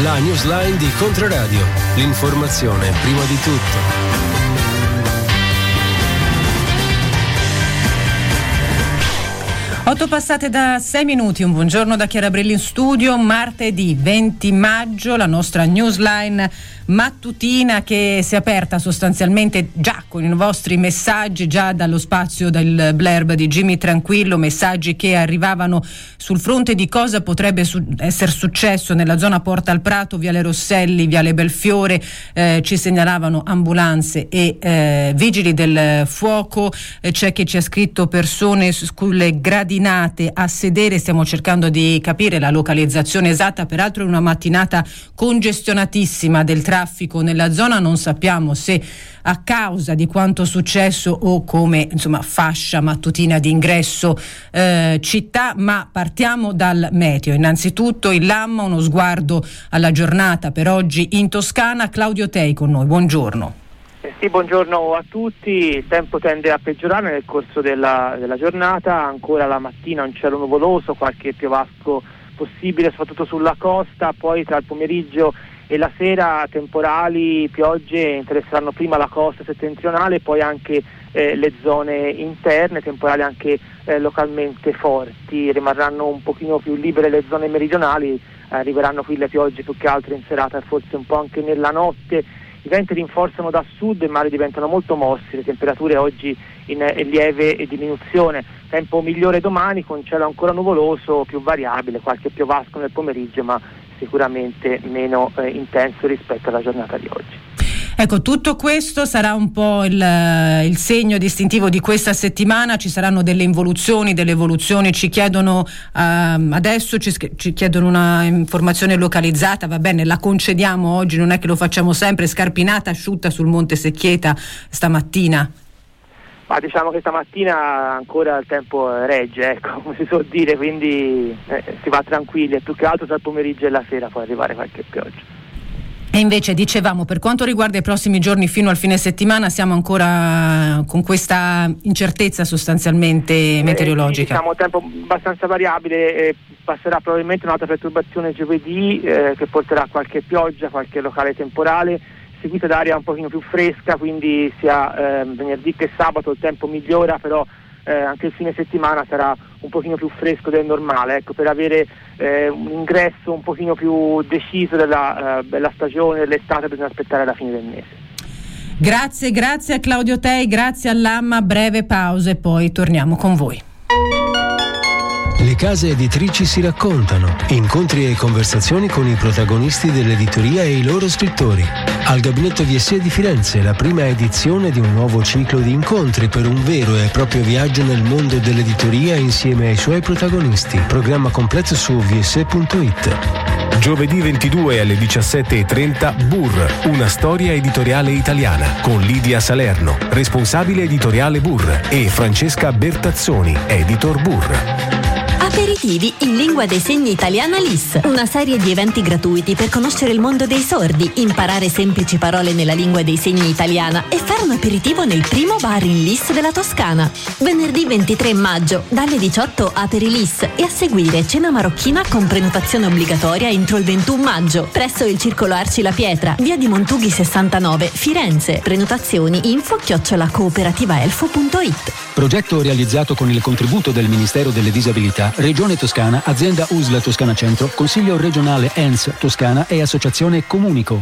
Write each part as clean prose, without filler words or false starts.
La newsline di Controradio. L'informazione prima di tutto. 8 passate da 6 minuti, un buongiorno da Chiara Brilli in studio, martedì 20 maggio, la nostra newsline mattutina che si è aperta sostanzialmente già con i vostri messaggi, già dallo spazio del blurb di Jimmy Tranquillo, messaggi che arrivavano sul fronte di cosa potrebbe essere successo nella zona Porta al Prato, Viale Rosselli, Viale Belfiore, ci segnalavano ambulanze e vigili del fuoco, c'è chi ci ha scritto persone sulle gradinate a sedere, stiamo cercando di capire la localizzazione esatta, peraltro è una mattinata congestionatissima del traffico nella zona, non sappiamo se a causa di quanto successo o come fascia mattutina di ingresso città, ma partiamo dal meteo. Innanzitutto il Lamma, uno sguardo alla giornata per oggi in Toscana. Claudio Tei con noi, buongiorno. Sì, buongiorno a tutti. Il tempo tende a peggiorare nel corso della giornata, ancora la mattina un cielo nuvoloso, qualche piovasco possibile soprattutto sulla costa, poi tra il pomeriggio e la sera temporali, piogge interesseranno prima la costa settentrionale, poi anche le zone interne, temporali anche localmente forti. Rimarranno un pochino più libere le zone meridionali, arriveranno qui le piogge più che altro in serata e forse un po' anche nella notte. I venti rinforzano da sud e i mari diventano molto mossi, le temperature oggi in lieve diminuzione. Tempo migliore domani con cielo ancora nuvoloso, più variabile, qualche piovasco nel pomeriggio, ma sicuramente meno intenso rispetto alla giornata di oggi. Ecco, tutto questo sarà un po' il segno distintivo di questa settimana. Ci saranno delle evoluzioni, ci chiedono adesso, ci chiedono una informazione localizzata, va bene, la concediamo oggi, non è che lo facciamo sempre. Scarpinata asciutta sul Monte Secchieta stamattina? Ma diciamo che stamattina ancora il tempo regge, come si suol dire, quindi si va tranquilli, e più che altro tra il pomeriggio e la sera può arrivare qualche pioggia. E invece dicevamo, per quanto riguarda i prossimi giorni fino al fine settimana, siamo ancora con questa incertezza sostanzialmente meteorologica. Diciamo tempo abbastanza variabile, passerà probabilmente un'altra perturbazione giovedì che porterà qualche pioggia, qualche locale temporale, seguita da aria un pochino più fresca, quindi sia venerdì che sabato il tempo migliora, però anche il fine settimana sarà un pochino più fresco del normale, ecco, per avere un ingresso un pochino più deciso della bella stagione dell'estate bisogna aspettare la fine del mese. Grazie a Claudio Tei, grazie all'Amma, breve pausa e poi torniamo con voi. Le case editrici si raccontano, incontri e conversazioni con i protagonisti dell'editoria e i loro scrittori. Al Gabinetto VSE di Firenze, la prima edizione di un nuovo ciclo di incontri per un vero e proprio viaggio nel mondo dell'editoria insieme ai suoi protagonisti. Programma completo su vse.it. Giovedì 22 alle 17:30 Burr, una storia editoriale italiana con Lidia Salerno, responsabile editoriale Burr, e Francesca Bertazzoni, editor Burr. Aperitivi in lingua dei segni italiana LIS, una serie di eventi gratuiti per conoscere il mondo dei sordi, imparare semplici parole nella lingua dei segni italiana e fare un aperitivo nel primo bar in LIS della Toscana. Venerdì 23 maggio, dalle 18 aperi LIS e a seguire cena marocchina con prenotazione obbligatoria entro il 21 maggio, presso il Circolo Arci La Pietra, via di Montughi 69, Firenze. Prenotazioni info@cooperativaelfo.it. Progetto realizzato con il contributo del Ministero delle Disabilità, Regione Toscana, Azienda USL Toscana Centro, Consiglio regionale ENS Toscana e Associazione Comunico.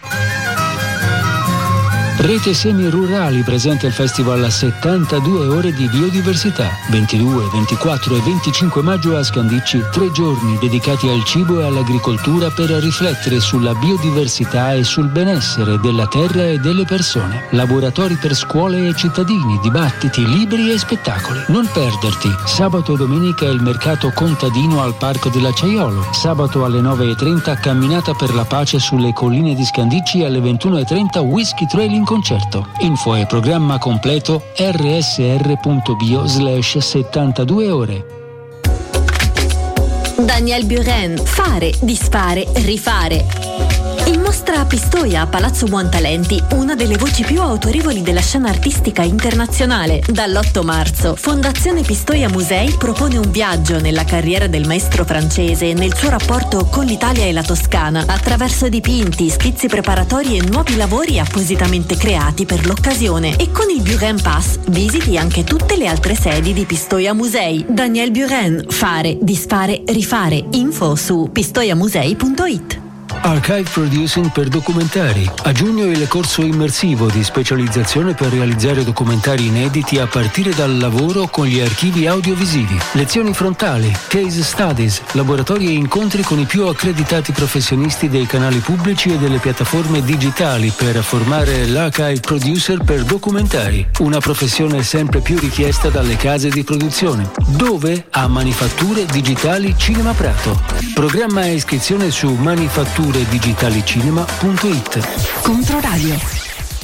Rete Semi Rurali presenta il festival 72 ore di biodiversità. 22, 24 e 25 maggio a Scandicci, 3 giorni dedicati al cibo e all'agricoltura per riflettere sulla biodiversità e sul benessere della terra e delle persone. Laboratori per scuole e cittadini, dibattiti, libri e spettacoli. Non perderti. Sabato e domenica il mercato contadino al Parco dell'Acciaiolo. Sabato alle 9:30 camminata per la pace sulle colline di Scandicci e alle 21:30 Whisky Trail in concerto. Info e programma completo rsr.bio/72 ore. Daniel Buren, fare, disfare, rifare. In mostra a Pistoia, Palazzo Buontalenti, una delle voci più autorevoli della scena artistica internazionale. Dall'8 marzo, Fondazione Pistoia Musei propone un viaggio nella carriera del maestro francese e nel suo rapporto con l'Italia e la Toscana, attraverso dipinti, schizzi preparatori e nuovi lavori appositamente creati per l'occasione. E con il Buren Pass visiti anche tutte le altre sedi di Pistoia Musei. Daniel Buren, fare, disfare, rifare. Info su pistoiamusei.it. Archive Producing per documentari. A giugno il corso immersivo di specializzazione per realizzare documentari inediti a partire dal lavoro con gli archivi audiovisivi. Lezioni frontali, case studies, laboratori e incontri con i più accreditati professionisti dei canali pubblici e delle piattaforme digitali per formare l'archive producer per documentari. Una professione sempre più richiesta dalle case di produzione. Dove? A Manifatture Digitali Cinema Prato. Programma e iscrizione su manifatturedigitalicinema.it. Controradio.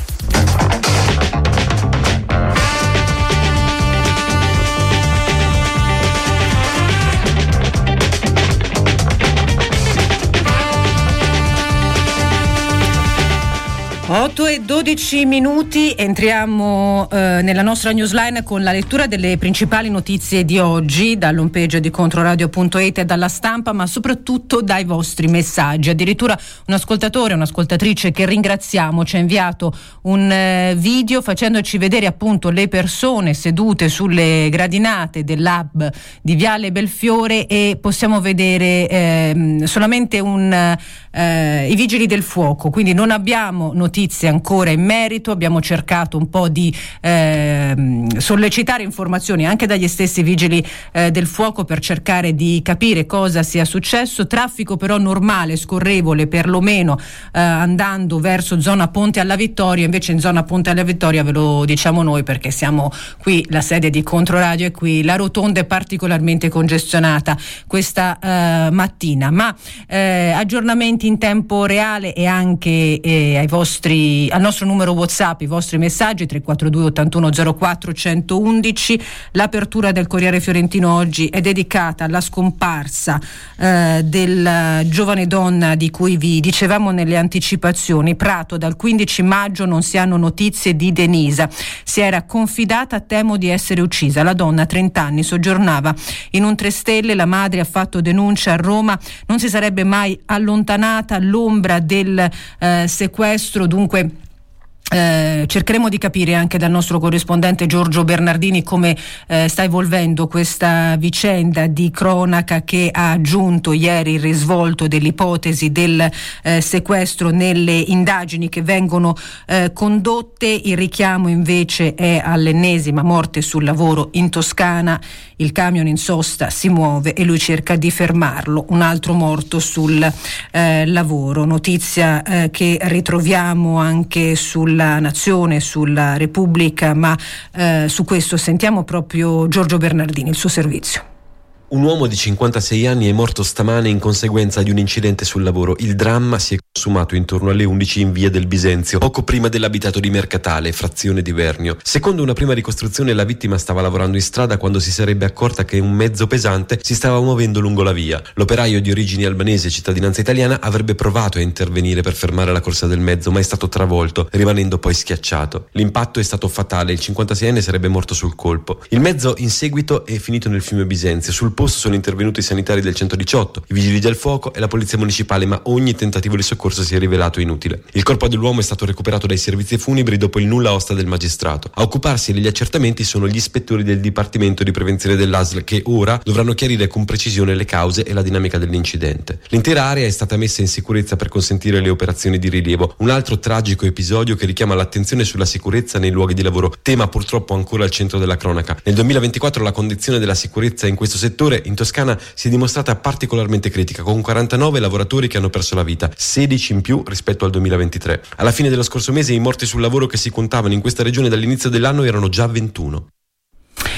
E 12 minuti, entriamo nella nostra newsline con la lettura delle principali notizie di oggi dall'home page di Controradio.it e dalla stampa, ma soprattutto dai vostri messaggi. Addirittura un ascoltatore, un'ascoltatrice che ringraziamo ci ha inviato un video facendoci vedere appunto le persone sedute sulle gradinate dell'hub di Viale Belfiore, e possiamo vedere solamente i vigili del fuoco, quindi non abbiamo notizie ancora in merito. Abbiamo cercato un po' di sollecitare informazioni anche dagli stessi vigili del fuoco per cercare di capire cosa sia successo. Traffico però normale, scorrevole perlomeno andando verso zona Ponte alla Vittoria. Invece in zona Ponte alla Vittoria ve lo diciamo noi perché siamo qui, la sede di Controradio è qui, la rotonda è particolarmente congestionata questa mattina, ma aggiornamenti in tempo reale e anche al nostro numero WhatsApp i vostri messaggi 342 81 04 111. L'apertura del Corriere Fiorentino oggi è dedicata alla scomparsa della giovane donna di cui vi dicevamo nelle anticipazioni. Prato, dal 15 maggio non si hanno notizie di Denisa, si era confidata, temo di essere uccisa. La donna, 30 anni, soggiornava in un 3 stelle, la madre ha fatto denuncia a Roma, non si sarebbe mai allontanata l'ombra del sequestro. Dunque cercheremo di capire anche dal nostro corrispondente Giorgio Bernardini come sta evolvendo questa vicenda di cronaca che ha aggiunto ieri il risvolto dell'ipotesi del sequestro nelle indagini che vengono condotte. Il richiamo invece è all'ennesima morte sul lavoro in Toscana. Il camion in sosta si muove e lui cerca di fermarlo. Un altro morto sul lavoro. Notizia che ritroviamo anche sulla Nazione, sulla Repubblica, ma su questo sentiamo proprio Giorgio Bernardini, il suo servizio. Un uomo di 56 anni è morto stamane in conseguenza di un incidente sul lavoro. Il dramma si è consumato intorno alle 11 in via del Bisenzio, poco prima dell'abitato di Mercatale, frazione di Vernio. Secondo una prima ricostruzione, la vittima stava lavorando in strada quando si sarebbe accorta che un mezzo pesante si stava muovendo lungo la via. L'operaio, di origini albanesi e cittadinanza italiana, avrebbe provato a intervenire per fermare la corsa del mezzo, ma è stato travolto, rimanendo poi schiacciato. L'impatto è stato fatale, il 56enne sarebbe morto sul colpo. Il mezzo in seguito è finito nel fiume Bisenzio. Sul posto sono intervenuti i sanitari del 118, i vigili del fuoco e la polizia municipale, ma ogni tentativo di soccorso si è rivelato inutile. Il corpo dell'uomo è stato recuperato dai servizi funebri dopo il nulla osta del magistrato. A occuparsi degli accertamenti sono gli ispettori del Dipartimento di Prevenzione dell'ASL, che ora dovranno chiarire con precisione le cause e la dinamica dell'incidente. L'intera area è stata messa in sicurezza per consentire le operazioni di rilievo. Un altro tragico episodio che richiama l'attenzione sulla sicurezza nei luoghi di lavoro, tema purtroppo ancora al centro della cronaca. Nel 2024 la condizione della sicurezza in questo settore in Toscana si è dimostrata particolarmente critica, con 49 lavoratori che hanno perso la vita, 16 in più rispetto al 2023. Alla fine dello scorso mese i morti sul lavoro che si contavano in questa regione dall'inizio dell'anno erano già 21.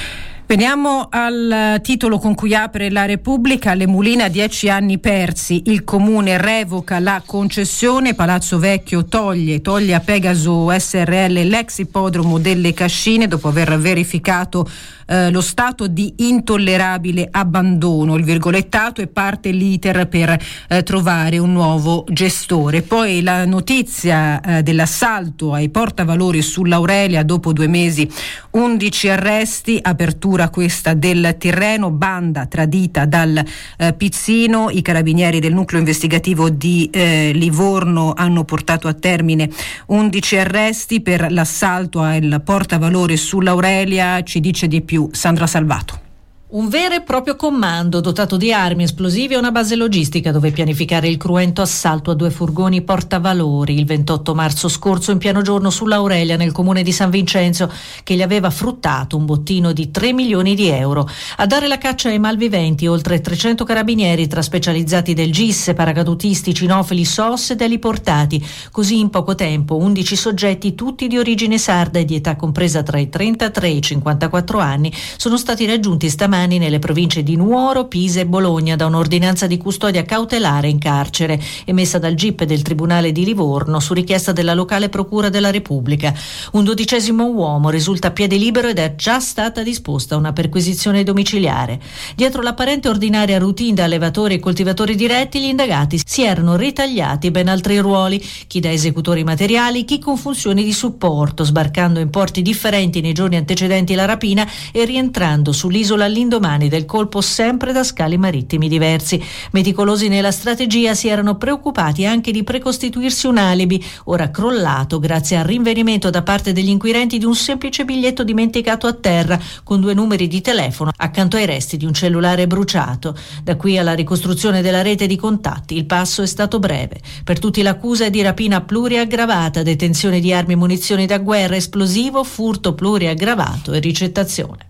Veniamo al titolo con cui apre la Repubblica. Le Mulina 10 anni persi, il comune revoca la concessione, Palazzo Vecchio toglie a Pegaso SRL l'ex ippodromo delle Cascine dopo aver verificato lo stato di intollerabile abbandono, il virgolettato, e parte l'iter per trovare un nuovo gestore. Poi la notizia dell'assalto ai portavalori sull'Aurelia, dopo 2 mesi 11 arresti, apertura questa del Tirreno, banda tradita dal Pizzino. I carabinieri del nucleo investigativo di Livorno hanno portato a termine 11 arresti per l'assalto al portavalori sull'Aurelia. Ci dice di più Sandra Salvato. Un vero e proprio comando dotato di armi esplosive e una base logistica dove pianificare il cruento assalto a 2 furgoni portavalori il 28 marzo scorso in pieno giorno sull'Aurelia nel comune di San Vincenzo, che gli aveva fruttato un bottino di 3 milioni di euro. A dare la caccia ai malviventi oltre 300 carabinieri tra specializzati del GIS, paracadutisti, cinofili, SOS ed eliportati. Così in poco tempo 11 soggetti, tutti di origine sarda e di età compresa tra i 33 e i 54 anni, sono stati raggiunti stamani nelle province di Nuoro, Pisa e Bologna da un'ordinanza di custodia cautelare in carcere emessa dal GIP del Tribunale di Livorno su richiesta della locale Procura della Repubblica. Un 12° uomo risulta a piede libero ed è già stata disposta una perquisizione domiciliare. Dietro l'apparente ordinaria routine da allevatori e coltivatori diretti, gli indagati si erano ritagliati ben altri ruoli, chi da esecutori materiali, chi con funzioni di supporto, sbarcando in porti differenti nei giorni antecedenti la rapina e rientrando sull'isola all'indomani del colpo sempre da scali marittimi diversi. Meticolosi nella strategia, si erano preoccupati anche di precostituirsi un alibi, ora crollato grazie al rinvenimento da parte degli inquirenti di un semplice biglietto dimenticato a terra con 2 numeri di telefono accanto ai resti di un cellulare bruciato. Da qui alla ricostruzione della rete di contatti il passo è stato breve. Per tutti l'accusa è di rapina pluriaggravata, detenzione di armi e munizioni da guerra, esplosivo, furto pluriaggravato e ricettazione.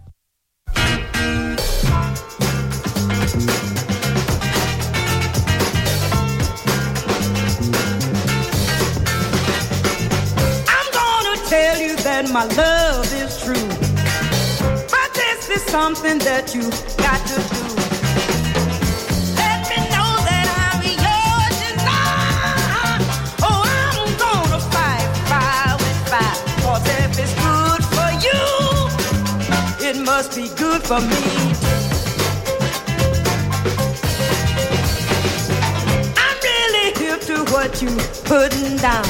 Tell you that my love is true, but this is something that you got to do. Let me know that I'm yours tonight. Oh, I'm gonna fight fire with fire, 'cause if it's good for you, it must be good for me. I'm really hip to what you putting down.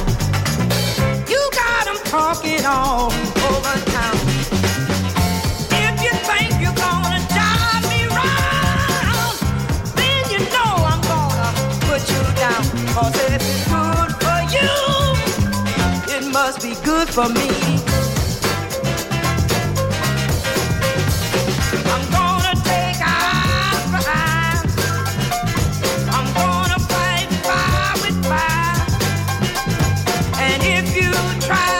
Talking all over town. If you think you're gonna drive me round, then you know I'm gonna put you down. 'Cause if it's good for you, it must be good for me. I'm gonna take eye for eye. I'm gonna fight fire with fire. And if you try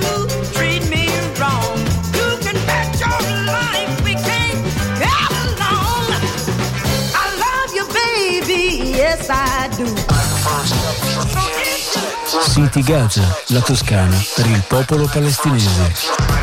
City Gaza, la Toscana, per il popolo palestinese.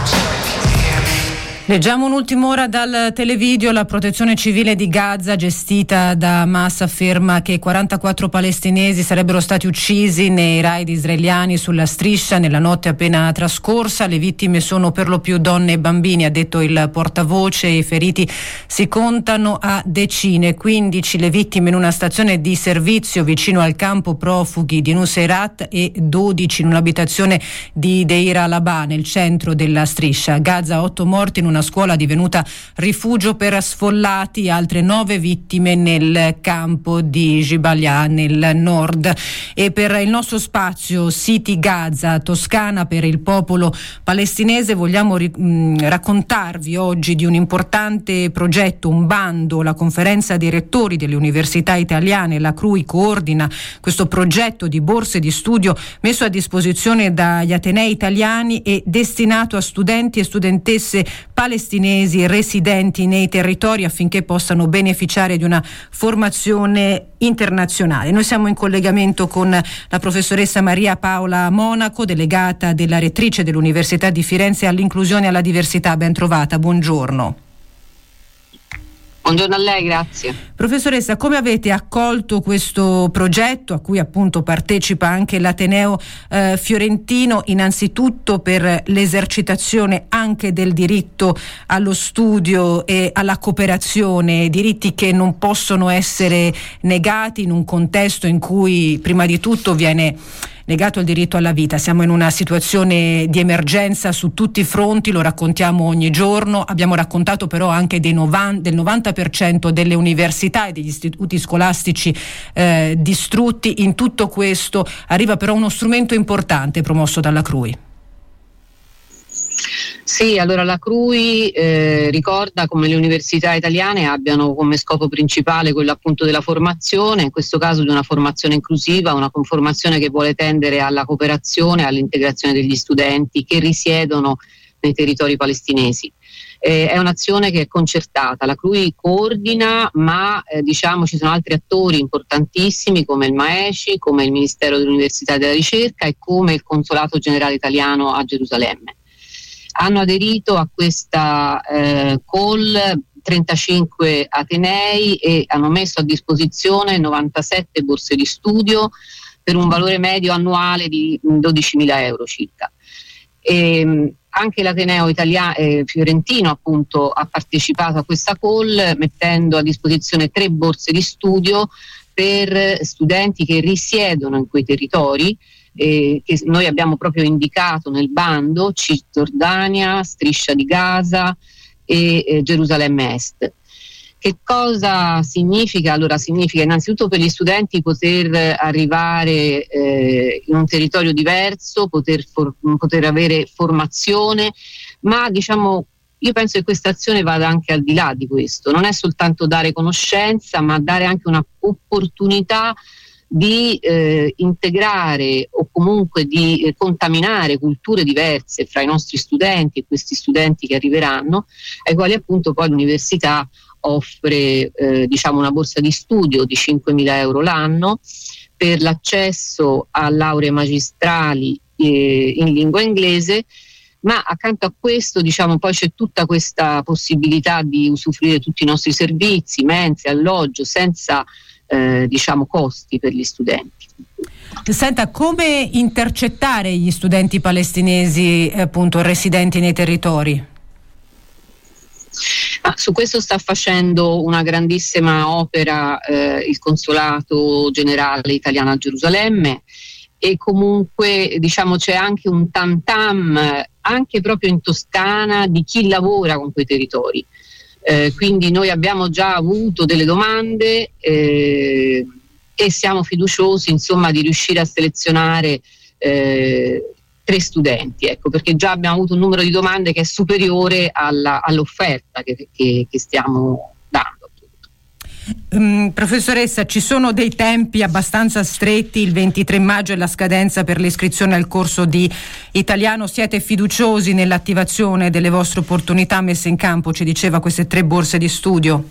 Leggiamo un'ultima ora dal televideo. La protezione civile di Gaza, gestita da Hamas, afferma che 44 palestinesi sarebbero stati uccisi nei raid israeliani sulla striscia nella notte appena trascorsa. Le vittime sono per lo più donne e bambini, ha detto il portavoce. I feriti si contano a decine, 15 le vittime in una stazione di servizio vicino al campo profughi di Nuseirat e 12 in un'abitazione di Deir al-Abba nel centro della striscia. Gaza, 8 morti in una scuola divenuta rifugio per sfollati, altre 9 vittime nel campo di Gibalia nel nord. E per il nostro spazio City Gaza, Toscana per il popolo palestinese, vogliamo raccontarvi oggi di un importante progetto, un bando. La conferenza dei rettori delle università italiane, la CRUI, coordina questo progetto di borse di studio messo a disposizione dagli atenei italiani e destinato a studenti e studentesse palestinesi residenti nei territori affinché possano beneficiare di una formazione internazionale. Noi siamo in collegamento con la professoressa Maria Paola Monaco, delegata della rettrice dell'Università di Firenze all'inclusione e alla diversità. Ben trovata, buongiorno. Buongiorno a lei, grazie. Professoressa, come avete accolto questo progetto a cui appunto partecipa anche l'Ateneo fiorentino, innanzitutto per l'esercitazione anche del diritto allo studio e alla cooperazione, diritti che non possono essere negati in un contesto in cui prima di tutto viene negato il diritto alla vita. Siamo in una situazione di emergenza su tutti i fronti, lo raccontiamo ogni giorno. Abbiamo raccontato però anche del 90% delle università e degli istituti scolastici distrutti. In tutto questo arriva però uno strumento importante promosso dalla CRUI. Sì, allora la CRUI ricorda come le università italiane abbiano come scopo principale quello appunto della formazione, in questo caso di una formazione inclusiva, una formazione che vuole tendere alla cooperazione, all'integrazione degli studenti che risiedono nei territori palestinesi. È un'azione che è concertata, la CRUI coordina, ma ci sono altri attori importantissimi come il MAECI, come il Ministero dell'Università e della Ricerca e come il Consolato Generale Italiano a Gerusalemme. Hanno aderito a questa call 35 atenei e hanno messo a disposizione 97 borse di studio per un valore medio annuale di 12.000 euro circa. Anche l'Ateneo fiorentino appunto ha partecipato a questa call mettendo a disposizione 3 borse di studio per studenti che risiedono in quei territori, che noi abbiamo proprio indicato nel bando: Cisgiordania, Striscia di Gaza e Gerusalemme Est. Che cosa significa? Allora significa innanzitutto per gli studenti poter arrivare in un territorio diverso, poter avere formazione, ma io penso che questa azione vada anche al di là di questo, non è soltanto dare conoscenza, ma dare anche una opportunità di integrare o comunque di contaminare culture diverse fra i nostri studenti e questi studenti che arriveranno, ai quali appunto poi l'università offre una borsa di studio di 5.000 euro l'anno per l'accesso a lauree magistrali in lingua inglese, ma accanto a questo poi c'è tutta questa possibilità di usufruire tutti i nostri servizi, mense, alloggio, senza costi per gli studenti. Senta, come intercettare gli studenti palestinesi appunto residenti nei territori? Su questo sta facendo una grandissima opera il Consolato Generale Italiano a Gerusalemme, e comunque c'è anche un tam tam anche proprio in Toscana di chi lavora con quei territori. Quindi noi abbiamo già avuto delle domande e siamo fiduciosi di riuscire a selezionare 3 studenti, perché già abbiamo avuto un numero di domande che è superiore all'offerta che stiamo dando. Professoressa, ci sono dei tempi abbastanza stretti, il 23 maggio è la scadenza per l'iscrizione al corso di italiano. Siete fiduciosi nell'attivazione delle vostre opportunità messe in campo, ci diceva, queste 3 borse di studio?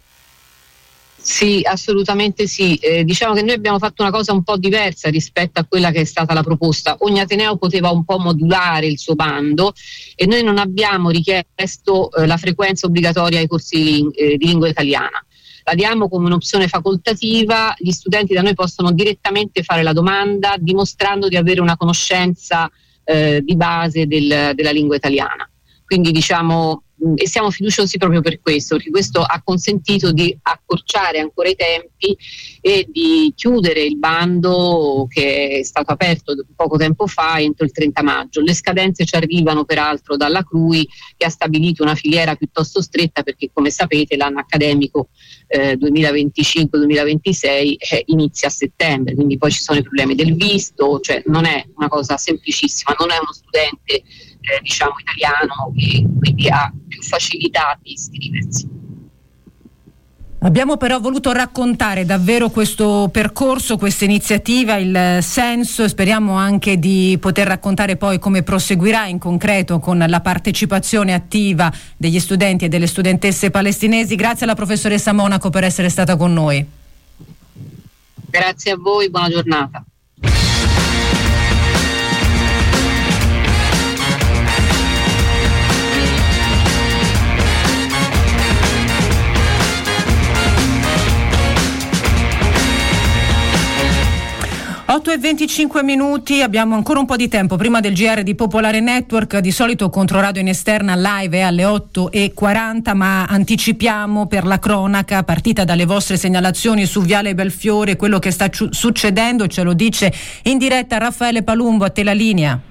Sì, assolutamente sì. Che noi abbiamo fatto una cosa un po' diversa rispetto a quella che è stata la proposta. Ogni ateneo poteva un po' modulare il suo bando e noi non abbiamo richiesto la frequenza obbligatoria ai corsi di lingua italiana. La diamo come un'opzione facoltativa, gli studenti da noi possono direttamente fare la domanda dimostrando di avere una conoscenza di base della lingua italiana. Quindi e siamo fiduciosi proprio per questo, perché questo ha consentito di accorciare ancora i tempi e di chiudere il bando che è stato aperto poco tempo fa entro il 30 maggio. Le scadenze ci arrivano peraltro dalla CRUI, che ha stabilito una filiera piuttosto stretta, perché come sapete l'anno accademico 2025-2026 inizia a settembre, quindi poi ci sono i problemi del visto, non è una cosa semplicissima, non è uno studente italiano che quindi ha più facilità di iscriversi. Abbiamo però voluto raccontare davvero questo percorso, questa iniziativa, il senso, e speriamo anche di poter raccontare poi come proseguirà in concreto con la partecipazione attiva degli studenti e delle studentesse palestinesi. Grazie alla professoressa Monaco per essere stata con noi. Grazie a voi, buona giornata. 8:25, abbiamo ancora un po' di tempo prima del GR di Popolare Network. Di solito Controradio in esterna live è alle 8:40, ma anticipiamo per la cronaca, partita dalle vostre segnalazioni su Viale Belfiore, quello che sta succedendo, ce lo dice in diretta Raffaele Palumbo, a te la linea.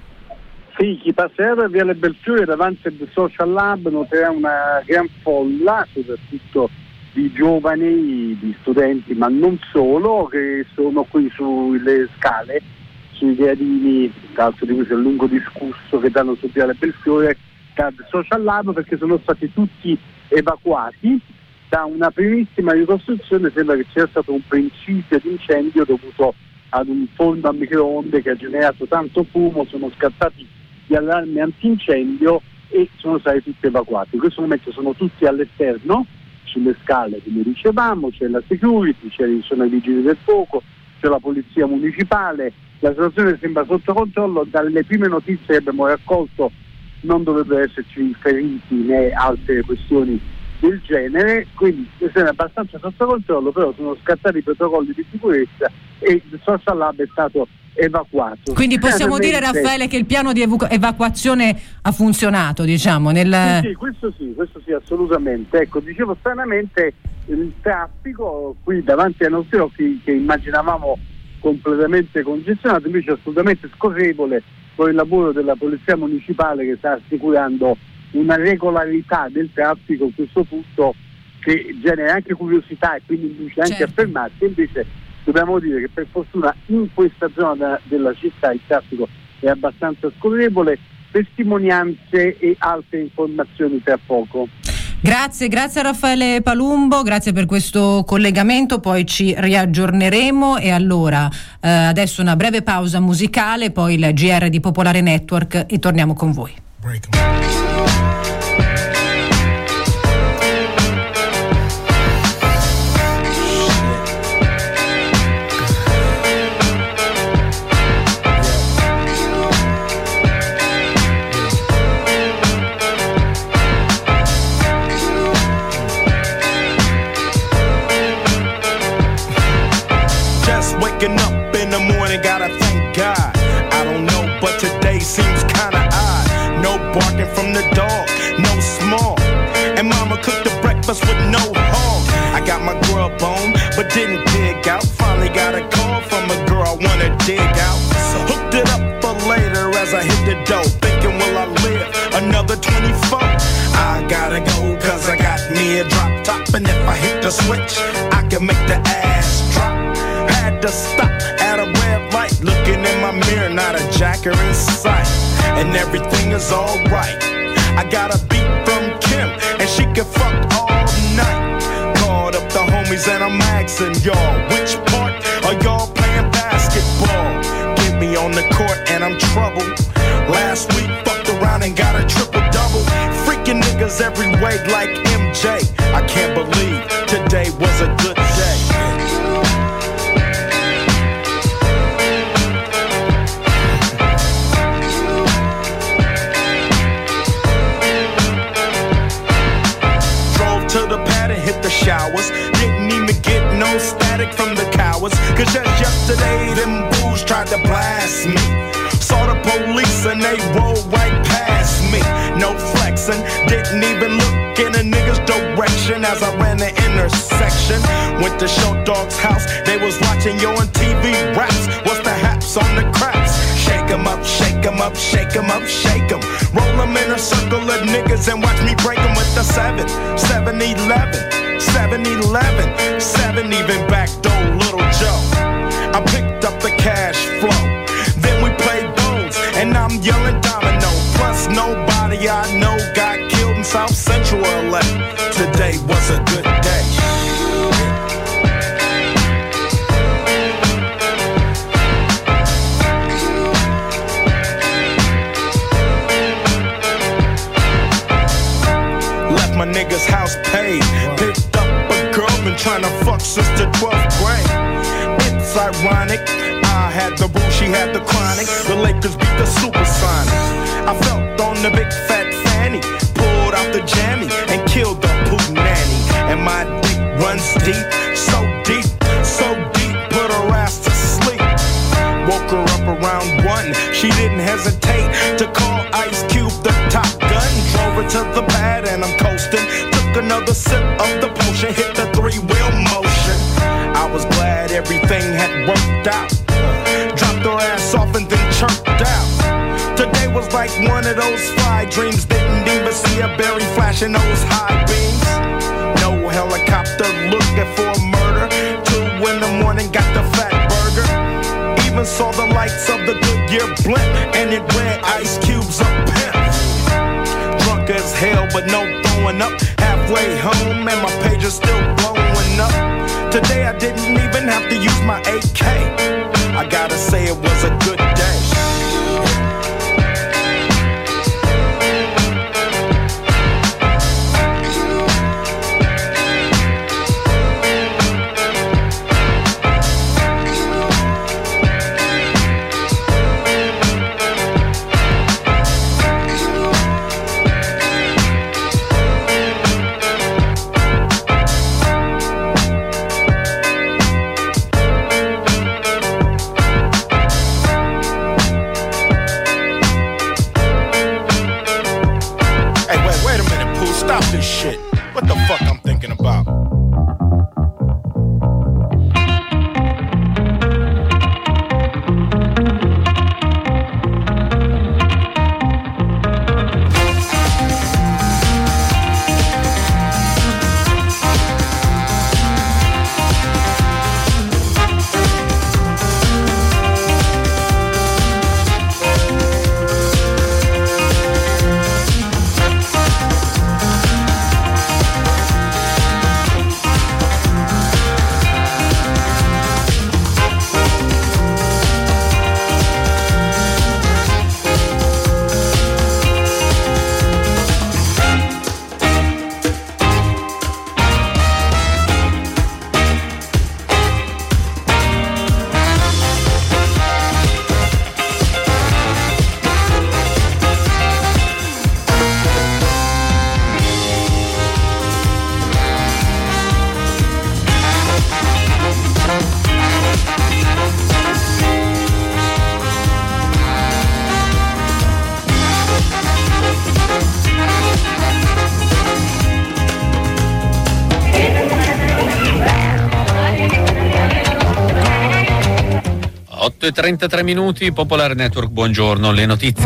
Sì, chi passerà per Viale Belfiore davanti al Social Lab noterà una gran folla, soprattutto di giovani, di studenti, ma non solo, che sono qui sulle scale, sui gradini, tra l'altro di cui c'è un lungo discusso che danno su Viale Belfiore dal Social Lab, perché sono stati tutti evacuati da una primissima ricostruzione. Sembra che sia stato un principio di incendio dovuto ad un forno a microonde che ha generato tanto fumo, sono scattati gli allarmi antincendio e sono stati tutti evacuati. In questo momento sono tutti all'esterno, sulle scale, come dicevamo, c'è la security, ci sono i vigili del fuoco, c'è la polizia municipale, la situazione sembra sotto controllo. Dalle prime notizie che abbiamo raccolto non dovrebbero esserci feriti né altre questioni del genere, quindi è abbastanza sotto controllo, però sono scattati i protocolli di sicurezza e il Social Lab è stato evacuato. Quindi possiamo dire, Raffaele, che il piano di evacuazione ha funzionato, diciamo, nel... Sì, questo sì, assolutamente. Ecco, dicevo, stranamente il traffico qui davanti ai nostri occhi, che immaginavamo completamente congestionato, invece è assolutamente scorrevole con il lavoro della polizia municipale che sta assicurando una regolarità del traffico a questo punto, che genera anche curiosità e quindi induce anche a fermarsi. Invece dobbiamo dire che per fortuna in questa zona della città il traffico è abbastanza scorrevole. Testimonianze e altre informazioni tra poco. Grazie a Raffaele Palumbo, grazie per questo collegamento, poi ci riaggiorneremo. E allora adesso una breve pausa musicale, poi il GR di Popolare Network e torniamo con voi. Waking up in the morning, gotta thank God. I don't know, but today seems kinda odd. No barking from the dog, no small. And mama cooked the breakfast with no hog. I got my grub on, but didn't dig out. Finally got a call from a girl I wanna dig out. So hooked it up for later as I hit the dough. Thinking, will I live another 24? I gotta go, cause I got me a drop top. And if I hit the switch, I can make the ass drop. Had to stop at a red light, looking in my mirror, not a jacker in sight, and everything is alright. I got a beat from Kim, and she can fuck all night. Called up the homies and I'm asking y'all, which part are y'all playing basketball? Get me on the court and I'm troubled. Last week fucked around and got a triple-double. Freaking niggas every way like MJ. I can't believe today was a good day. To the pad and hit the showers. Didn't even get no static from the cowards. Cause just yesterday them fools tried to blast me. Saw the police and they rolled right past me. No flexing, didn't even look in a nigga's direction as I ran the intersection. Went to Short Dog's house, they was watching Yo on TV raps. What's the haps on the craps? Shake 'em up, shake 'em up, shake 'em up, shake 'em. Roll 'em in a circle of niggas and watch me break 'em with the 7-11, 7-11, 7 even backdoor Little Joe. I picked up the cash flow, then we played bones, and I'm yelling domino. Plus nobody I know got killed in South Central LA. Today was a good day. My nigga's house paid. Picked up a girl, been trying to fuck since the 12th grade. It's ironic, I had the boo, she had the chronic. The Lakers beat the Supersonics. I felt on the big fat fanny, pulled out the jammy and killed the poop nanny. And my dick runs deep, so deep, so deep, put her ass to sleep. Woke hesitate to call Ice Cube the Top Gun. Drove it to the pad and I'm coasting. Took another sip of the potion, hit the three-wheel motion. I was glad everything had worked out. Dropped her ass off and then chirped out. Today was like one of those fly dreams. Didn't even see a berry flashing those high beams. No helicopter looking for a murder. 2 in the morning, got the fat burger. Even saw the lights of the Goodyear blimp, and it read Ice Cube's a pimp. Drunk as hell, but no throwing up. Halfway home, and my page is still blowing up. Today I didn't even have to use my AK. I gotta say it was a good day. Stop this shit. What the fuck I'm thinking about? e 33 minuti, Popolare Network, buongiorno, le notizie.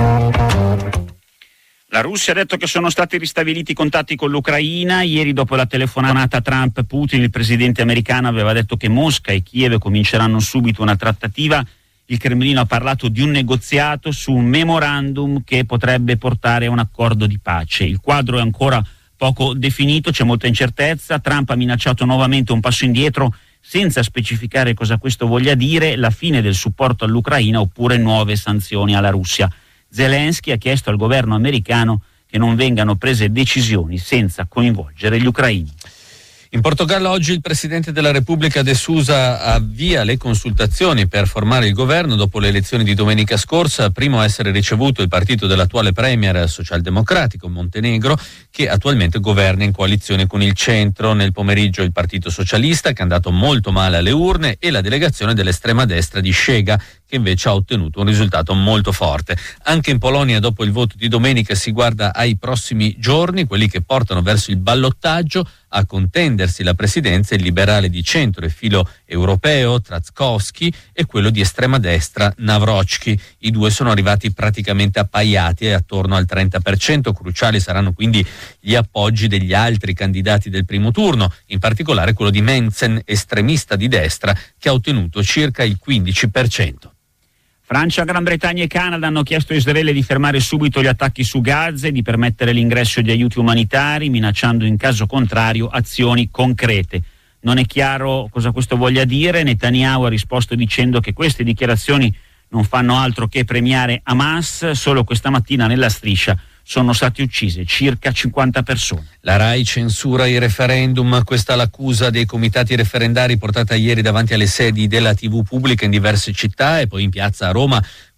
La Russia ha detto che sono stati ristabiliti i contatti con l'Ucraina. Ieri, dopo la telefonata Trump-Putin, il presidente americano aveva detto che Mosca e Kiev cominceranno subito una trattativa. Il Cremlino ha parlato di un negoziato su un memorandum che potrebbe portare a un accordo di pace. Il quadro è ancora poco definito, c'è molta incertezza. Trump ha minacciato nuovamente un passo indietro senza specificare cosa questo voglia dire, la fine del supporto all'Ucraina oppure nuove sanzioni alla Russia. Zelensky ha chiesto al governo americano che non vengano prese decisioni senza coinvolgere gli ucraini. In Portogallo oggi il Presidente della Repubblica De Sousa avvia le consultazioni per formare il governo dopo le elezioni di domenica scorsa. Primo a essere ricevuto il partito dell'attuale premier socialdemocratico Montenegro, che attualmente governa in coalizione con il centro. Nel pomeriggio il Partito Socialista, che è andato molto male alle urne, e la delegazione dell'estrema destra di Szega, che invece ha ottenuto un risultato molto forte. Anche in Polonia, dopo il voto di domenica, si guarda ai prossimi giorni, quelli che portano verso il ballottaggio. A contendersi la presidenza il liberale di centro e filo europeo Trzaskowski e quello di estrema destra Nawrocki. I due sono arrivati praticamente appaiati attorno al 30%. Cruciali saranno quindi gli appoggi degli altri candidati del primo turno, in particolare quello di Mensen, estremista di destra, che ha ottenuto circa il 15%. Francia, Gran Bretagna e Canada hanno chiesto a Israele di fermare subito gli attacchi su Gaza e di permettere l'ingresso di aiuti umanitari, minacciando in caso contrario azioni concrete. Non è chiaro cosa questo voglia dire. Netanyahu ha risposto dicendo che queste dichiarazioni non fanno altro che premiare Hamas. Solo questa mattina nella striscia sono state uccise circa 50 persone. La RAI censura i referendum, questa è l'accusa dei comitati referendari portata ieri davanti alle sedi della TV pubblica in diverse città e poi in piazza a Roma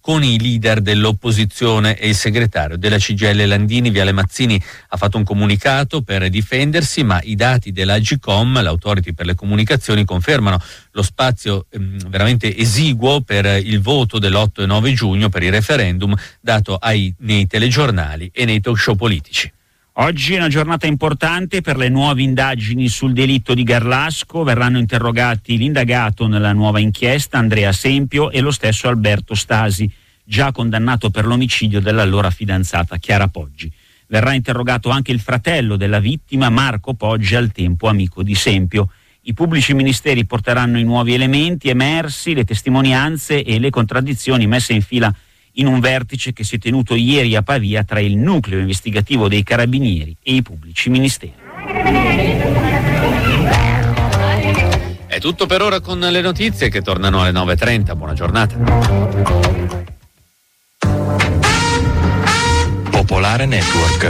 con i leader dell'opposizione, e il segretario della CGIL Landini, Viale Mazzini, ha fatto un comunicato per difendersi, ma i dati dell'Agcom, l'Authority per le comunicazioni, confermano lo spazio veramente esiguo per il voto dell'8 e 9 giugno per il referendum dato nei telegiornali e nei talk show politici. Oggi è una giornata importante per le nuove indagini sul delitto di Garlasco. Verranno interrogati l'indagato nella nuova inchiesta, Andrea Sempio, e lo stesso Alberto Stasi, già condannato per l'omicidio dell'allora fidanzata Chiara Poggi. Verrà interrogato anche il fratello della vittima, Marco Poggi, al tempo amico di Sempio. I pubblici ministeri porteranno i nuovi elementi emersi, le testimonianze e le contraddizioni messe in fila in un vertice che si è tenuto ieri a Pavia tra il nucleo investigativo dei Carabinieri e i pubblici ministeri. È tutto per ora con le notizie che tornano alle 9:30. Buona giornata. Popolare Network.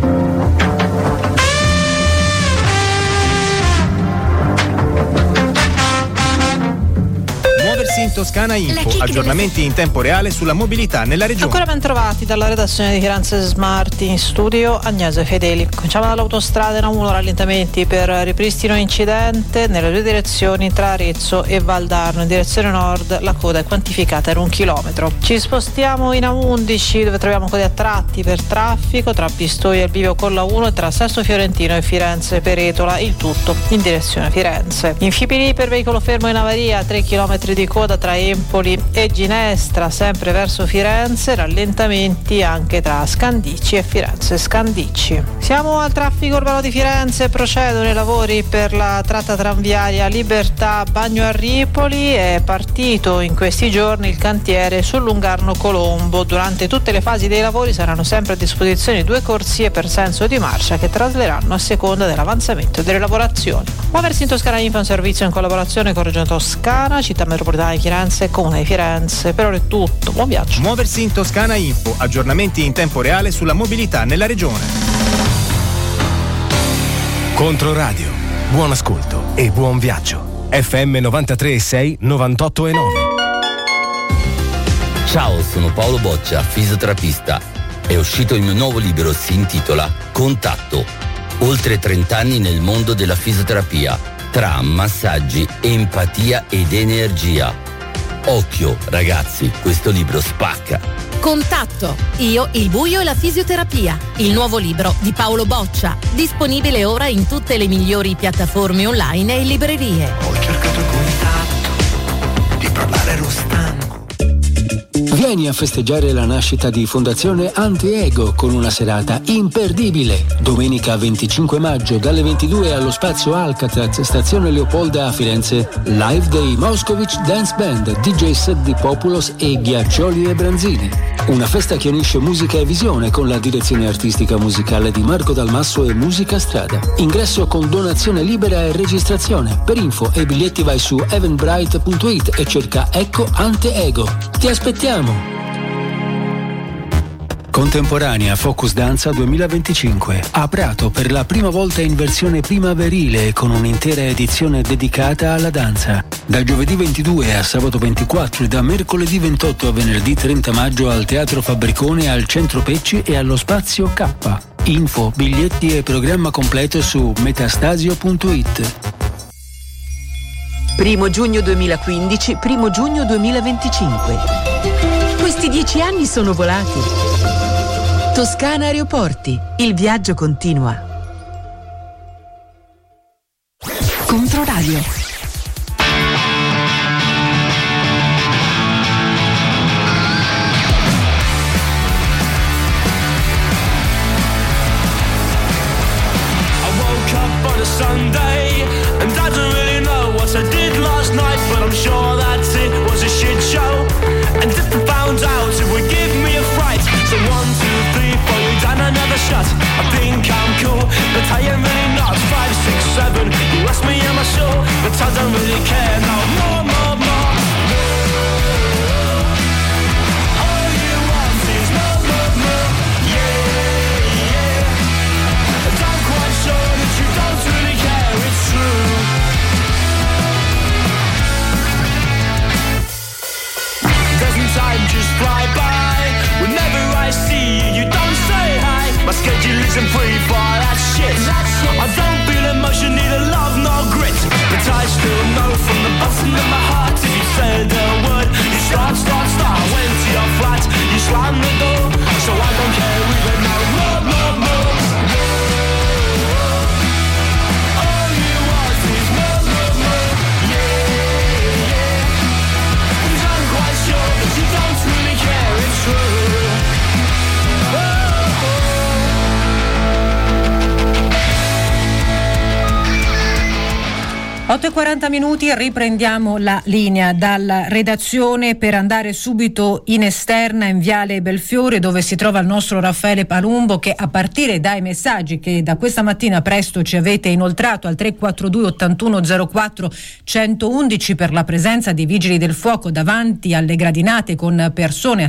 In Toscana Info, aggiornamenti in tempo reale sulla mobilità nella regione. Ancora ben trovati dalla redazione di Firenze Smart, in studio Agnese Fedeli. Cominciamo dall'autostrada in A1, rallentamenti per ripristino incidente nelle due direzioni tra Arezzo e Valdarno. In direzione nord la coda è quantificata in 1 chilometro. Ci spostiamo in A11, dove troviamo code a tratti per traffico tra Pistoia e il bivio con la 1 e tra Sesto Fiorentino e Firenze Peretola, il tutto in direzione Firenze. In Fipili per veicolo fermo in avaria, 3 chilometri di coda tra Empoli e Ginestra, sempre verso Firenze, rallentamenti anche tra Scandicci e Firenze Scandicci. Siamo al traffico urbano di Firenze, procedono i lavori per la tratta tranviaria Libertà Bagno a Ripoli. È partito in questi giorni il cantiere sul Lungarno Colombo. Durante tutte le fasi dei lavori saranno sempre a disposizione 2 corsie per senso di marcia che trasleranno a seconda dell'avanzamento delle lavorazioni. Muoversi in Toscana Info è un servizio in collaborazione con Regione Toscana, Città Metropolitana di Firenze e Comune di Firenze. Per ora è tutto, buon viaggio. Muoversi in Toscana Info, aggiornamenti in tempo reale sulla mobilità nella regione. Controradio, buon ascolto e buon viaggio. FM 93,6, 98,9. Ciao, sono Paolo Boccia, fisioterapista. È uscito il mio nuovo libro, si intitola Contatto. Oltre 30 anni nel mondo della fisioterapia, tra massaggi, empatia ed energia. Occhio, ragazzi, questo libro spacca. Contatto. Io, il buio e la fisioterapia. Il nuovo libro di Paolo Boccia. Disponibile ora in tutte le migliori piattaforme online e librerie. Ho cercato contatto, di parlare ero stanco. Vieni a festeggiare la nascita di Fondazione Anti-Ego con una serata imperdibile. Domenica 25 maggio dalle 22 allo Spazio Alcatraz, stazione Leopolda a Firenze. Live dei Moscovic Dance Band, DJ set di Populos e Ghiaccioli e Branzini. Una festa che unisce musica e visione con la direzione artistica musicale di Marco Dalmasso e Musica Strada. Ingresso con donazione libera e registrazione. Per info e biglietti vai su eventbrite.it e cerca Ecco Anti-Ego. Ti aspettiamo! Contemporanea Focus Danza 2025 a Prato per la prima volta in versione primaverile con un'intera edizione dedicata alla danza. Da giovedì 22 a sabato 24 e da mercoledì 28 a venerdì 30 maggio al Teatro Fabbricone, al Centro Pecci e allo Spazio K. Info, biglietti e programma completo su metastasio.it. 1 giugno 2015, 1 giugno 2025. Questi 10 anni sono volati. Toscana Aeroporti, il viaggio continua. Controradio. Sunday, and I don't really know what I did last night, but I'm sure that it was a shit show. And if I found out, it would give me a fright. So 1, 2, 3, 4, you done another shot. I think I'm cool, but I am really not. 5, 6, 7, you ask me am I sure, but I don't really care. No more, more, more. All you want is more, more, more. Yeah, yeah. And I'm quite sure that you don't really care, it's true. Doesn't time just fly 8:40, riprendiamo la linea dalla redazione per andare subito in esterna in Viale Belfiore, dove si trova il nostro Raffaele Palumbo, che a partire dai messaggi che da questa mattina presto ci avete inoltrato al 342 81 04 111 per la presenza di vigili del fuoco davanti alle gradinate con persone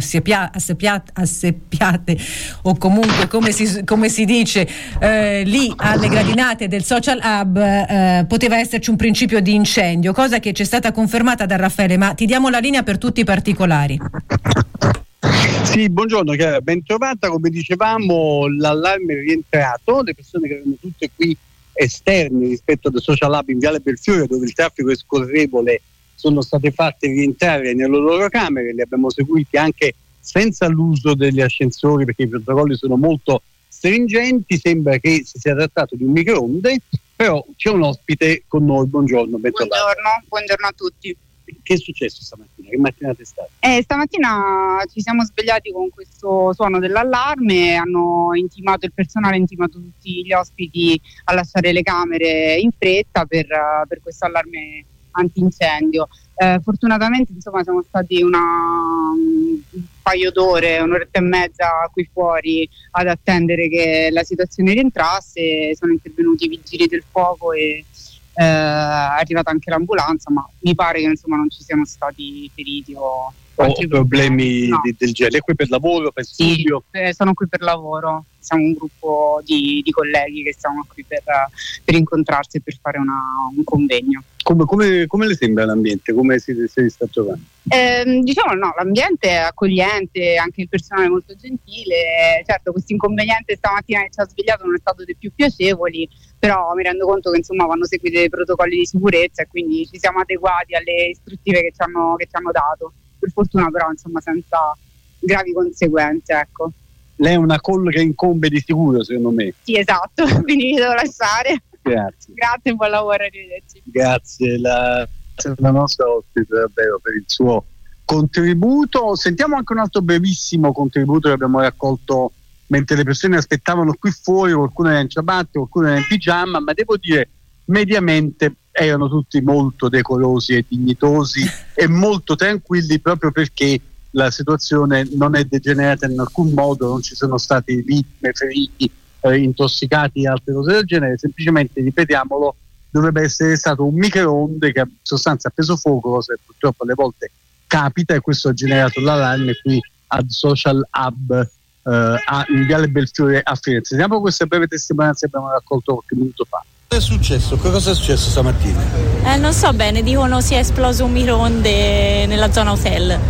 asseppiate o comunque come si dice lì alle gradinate del Social Hub, poteva esserci un principio di incendio, cosa che ci è stata confermata da Raffaele, ma ti diamo la linea per tutti i particolari. Sì, buongiorno, ben trovata. Come dicevamo, l'allarme è rientrato, le persone che erano tutte qui esterne rispetto al Social Hub in Viale Belfiore, dove il traffico è scorrevole, sono state fatte rientrare nelle loro camere. Li abbiamo seguiti anche senza l'uso degli ascensori, perché i protocolli sono molto stringenti. Sembra che si sia trattato di un microonde, però c'è un ospite con noi. Buongiorno, buongiorno a tutti. Che è successo stamattina? Che mattinata è stata? Stamattina ci siamo svegliati con questo suono dell'allarme, hanno intimato, il personale ha intimato tutti gli ospiti a lasciare le camere in fretta per questo allarme antincendio. Fortunatamente insomma siamo stati un paio d'ore, un'oretta e mezza qui fuori ad attendere che la situazione rientrasse. Sono intervenuti i vigili del fuoco e è arrivata anche l'ambulanza, ma mi pare che insomma non ci siano stati feriti o problemi del genere. È qui per lavoro, per studio? Sono qui per lavoro, siamo un gruppo di colleghi che siamo qui per incontrarsi e per fare un convegno. Come le sembra l'ambiente? Come si sta trovando? Diciamo l'ambiente è accogliente, anche il personale è molto gentile. Certo, questo inconveniente stamattina che ci ha svegliato non è stato dei più piacevoli, però mi rendo conto che insomma vanno seguiti dei protocolli di sicurezza e quindi ci siamo adeguati alle istruttive che ci hanno dato. Per fortuna però insomma senza gravi conseguenze, ecco. Lei è una call che incombe di sicuro, secondo me. Sì, esatto, quindi vi devo lasciare. Grazie, buon lavoro, arrivederci. Grazie, la nostra ospite davvero per il suo contributo. Sentiamo anche un altro brevissimo contributo che abbiamo raccolto mentre le persone aspettavano qui fuori. Qualcuno era in ciabatte, qualcuno era in pigiama, ma devo dire mediamente erano tutti molto decorosi e dignitosi e molto tranquilli, proprio perché la situazione non è degenerata in alcun modo, non ci sono stati vittime, feriti, intossicati e altre cose del genere. Semplicemente, ripetiamolo, dovrebbe essere stato un microonde che in sostanza ha preso fuoco, cosa che purtroppo alle volte capita, e questo ha generato l'allarme qui al Social Hub in Viale Belfiore a Firenze. Sentiamo questa breve testimonianza che abbiamo raccolto qualche minuto fa. Cosa è successo? Cosa è successo stamattina? Non so bene, dicono sia esploso un microonde nella zona hotel.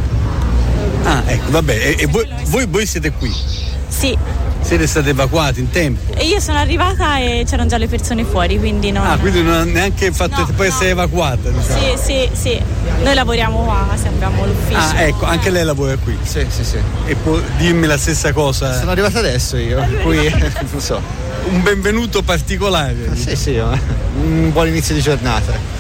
Ah, ecco, vabbè, e voi siete qui? Sì. Siete stati evacuati in tempo? E io sono arrivata e c'erano già le persone fuori, quindi non... Ah, quindi non ha neanche fatto essere evacuata, diciamo. Sì. Noi lavoriamo qua, abbiamo l'ufficio. Ah, ecco, anche lei lavora qui? Sì. E può dirmi la stessa cosa? Sono arrivato adesso io, qui non so. Un benvenuto particolare. Sì, un buon inizio di giornata.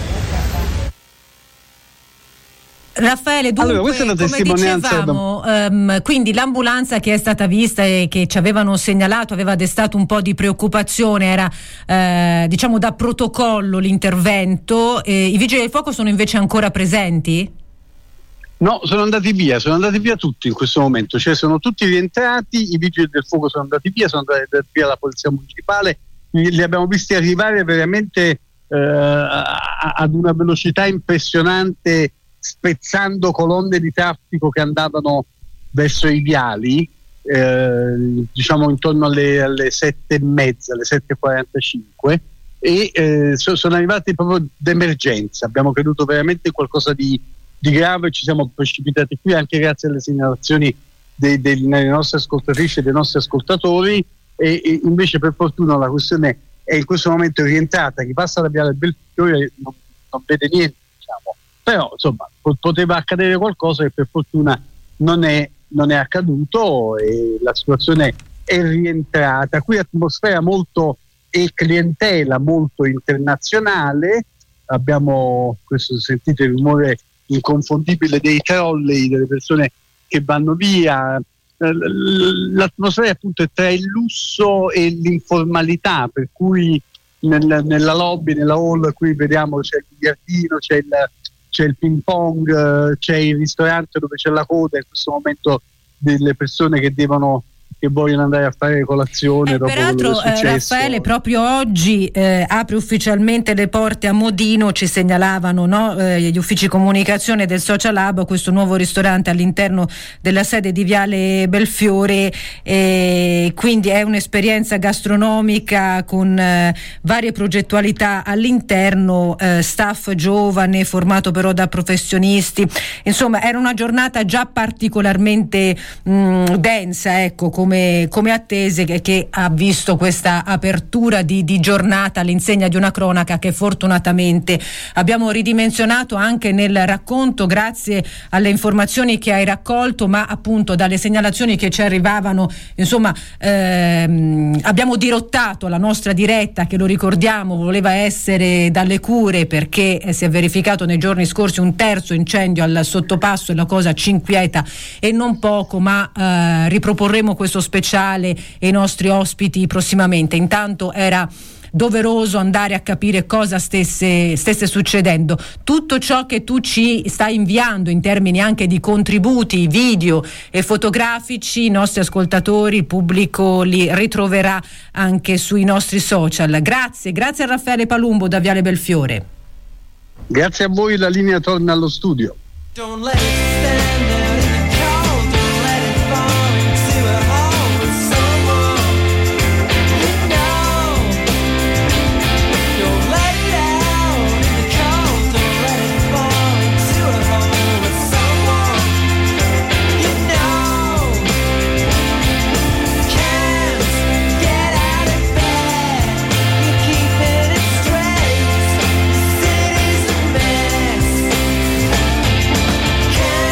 Raffaele, dunque, allora, questa è una come dicevamo, quindi l'ambulanza che è stata vista e che ci avevano segnalato aveva destato un po' di preoccupazione, era diciamo da protocollo l'intervento. I vigili del fuoco sono invece ancora presenti? No, sono andati via tutti in questo momento, cioè sono tutti rientrati, i vigili del fuoco sono andati via, sono andati via la polizia municipale, li abbiamo visti arrivare veramente ad una velocità impressionante, spezzando colonne di traffico che andavano verso i viali, diciamo intorno alle 7:30, alle 7:45, e sono arrivati proprio d'emergenza. Abbiamo creduto veramente in qualcosa di grave, ci siamo precipitati qui anche grazie alle segnalazioni delle nostre ascoltatrici e dei nostri ascoltatori, e invece per fortuna la questione è in questo momento rientrata. Chi passa da Viale Belfiore non vede niente, diciamo. Però insomma poteva accadere qualcosa che per fortuna non è accaduto, e la situazione è rientrata. Qui atmosfera molto e clientela molto internazionale. Abbiamo, questo sentite il rumore inconfondibile dei trolley, delle persone che vanno via. L'atmosfera appunto è tra il lusso e l'informalità, per cui nella lobby, nella hall, qui vediamo c'è il biliardino, c'è il ping pong, c'è il ristorante dove c'è la coda in questo momento delle persone che vogliono andare a fare colazione dopo peraltro quello che è successo. Raffaele, proprio oggi apre ufficialmente le porte a Modino, ci segnalavano, no? Gli uffici comunicazione del Social Hub, questo nuovo ristorante all'interno della sede di Viale Belfiore, quindi è un'esperienza gastronomica con varie progettualità all'interno, staff giovane formato però da professionisti, insomma era una giornata già particolarmente densa, ecco, come attese, che ha visto questa apertura di giornata all'insegna di una cronaca che fortunatamente abbiamo ridimensionato anche nel racconto grazie alle informazioni che hai raccolto, ma appunto dalle segnalazioni che ci arrivavano, insomma abbiamo dirottato la nostra diretta, che lo ricordiamo voleva essere dalle Cure, perché si è verificato nei giorni scorsi un terzo incendio al Sottopasso e la cosa ci inquieta e non poco, ma riproporremo questo speciale e i nostri ospiti prossimamente. Intanto era doveroso andare a capire cosa stesse succedendo. Tutto ciò che tu ci stai inviando in termini anche di contributi video e fotografici, i nostri ascoltatori, il pubblico li ritroverà anche sui nostri social. Grazie a Raffaele Palumbo da Viale Belfiore. Grazie a voi, la linea torna allo studio. Can't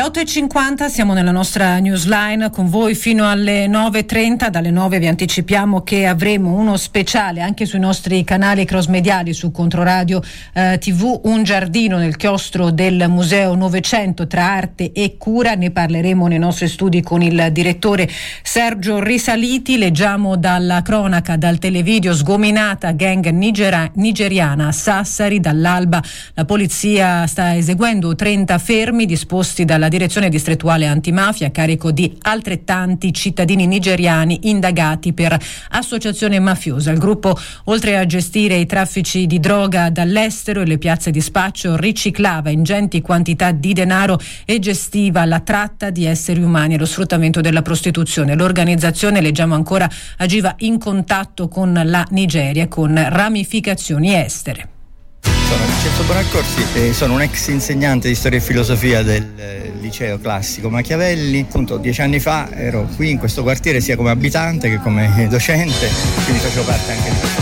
8.50 siamo nella nostra newsline con voi fino alle 9.30. Dalle 9 vi anticipiamo che avremo uno speciale anche sui nostri canali cross-mediali, su Controradio TV, un giardino nel chiostro del Museo Novecento tra arte e cura. Ne parleremo nei nostri studi con il direttore Sergio Risaliti. Leggiamo dalla cronaca, dal televideo: sgominata gang nigeriana a Sassari. Dall'alba la polizia sta eseguendo 30 fermi disposti dalla direzione distrettuale antimafia a carico di altrettanti cittadini nigeriani indagati per associazione mafiosa. Il gruppo, oltre a gestire i traffici di droga dall'estero e le piazze di spaccio, riciclava ingenti quantità di denaro e gestiva la tratta di esseri umani e lo sfruttamento della prostituzione. L'organizzazione, leggiamo ancora, agiva in contatto con la Nigeria con ramificazioni estere. Sono Vincenzo Bonaccorsi, sono un ex insegnante di storia e filosofia del liceo classico Machiavelli. Appunto 10 anni fa ero qui in questo quartiere sia come abitante che come docente, quindi facevo parte anche di questo.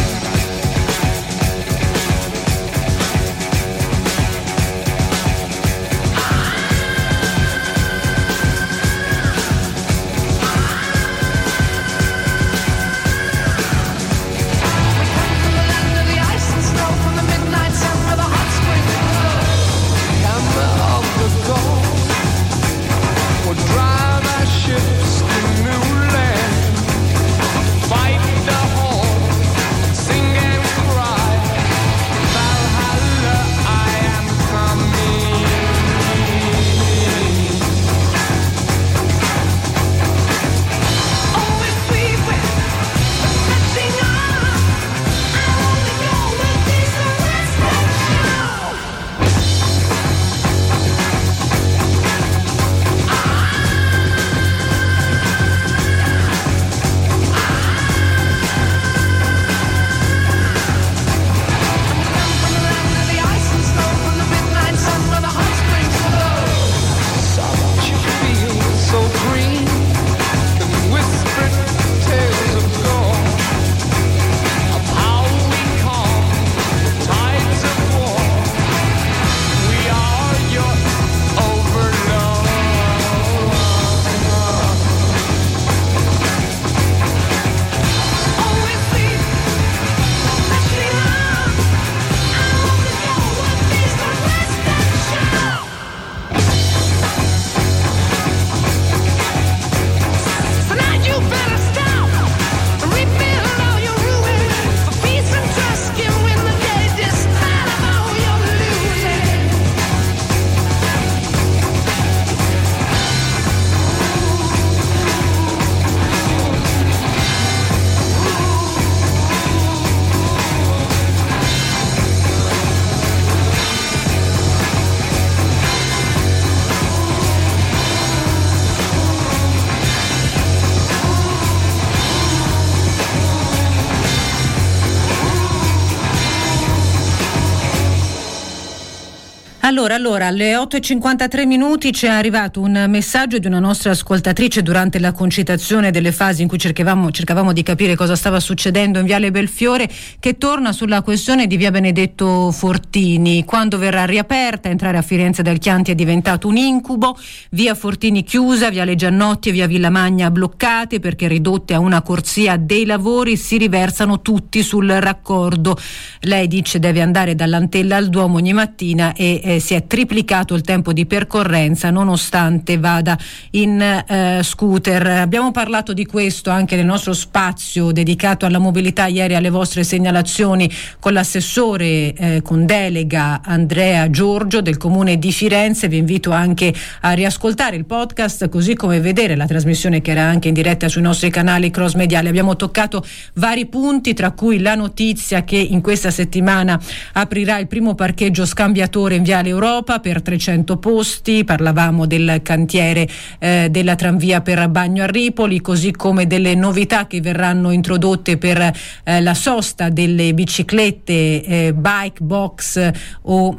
Allora, alle 8.53 ci è arrivato un messaggio di una nostra ascoltatrice durante la concitazione delle fasi in cui cercavamo di capire cosa stava succedendo in Viale Belfiore, che torna sulla questione di Via Benedetto Fortini. Quando verrà riaperta, entrare a Firenze dal Chianti è diventato un incubo. Via Fortini chiusa, Viale Giannotti e Via Villamagna bloccate perché ridotte a una corsia dei lavori, si riversano tutti sul raccordo. Lei dice deve andare dall'Antella al Duomo ogni mattina e si è triplicato il tempo di percorrenza nonostante vada in scooter. Abbiamo parlato di questo anche nel nostro spazio dedicato alla mobilità ieri, alle vostre segnalazioni, con l'assessore con delega Andrea Giorgio del Comune di Firenze. Vi invito anche a riascoltare il podcast, così come vedere la trasmissione che era anche in diretta sui nostri canali cross mediali. Abbiamo toccato vari punti, tra cui la notizia che in questa settimana aprirà il primo parcheggio scambiatore in Viale Europa per 300 posti. Parlavamo del cantiere della tranvia per Bagno a Ripoli, così come delle novità che verranno introdotte per la sosta delle biciclette, bike box o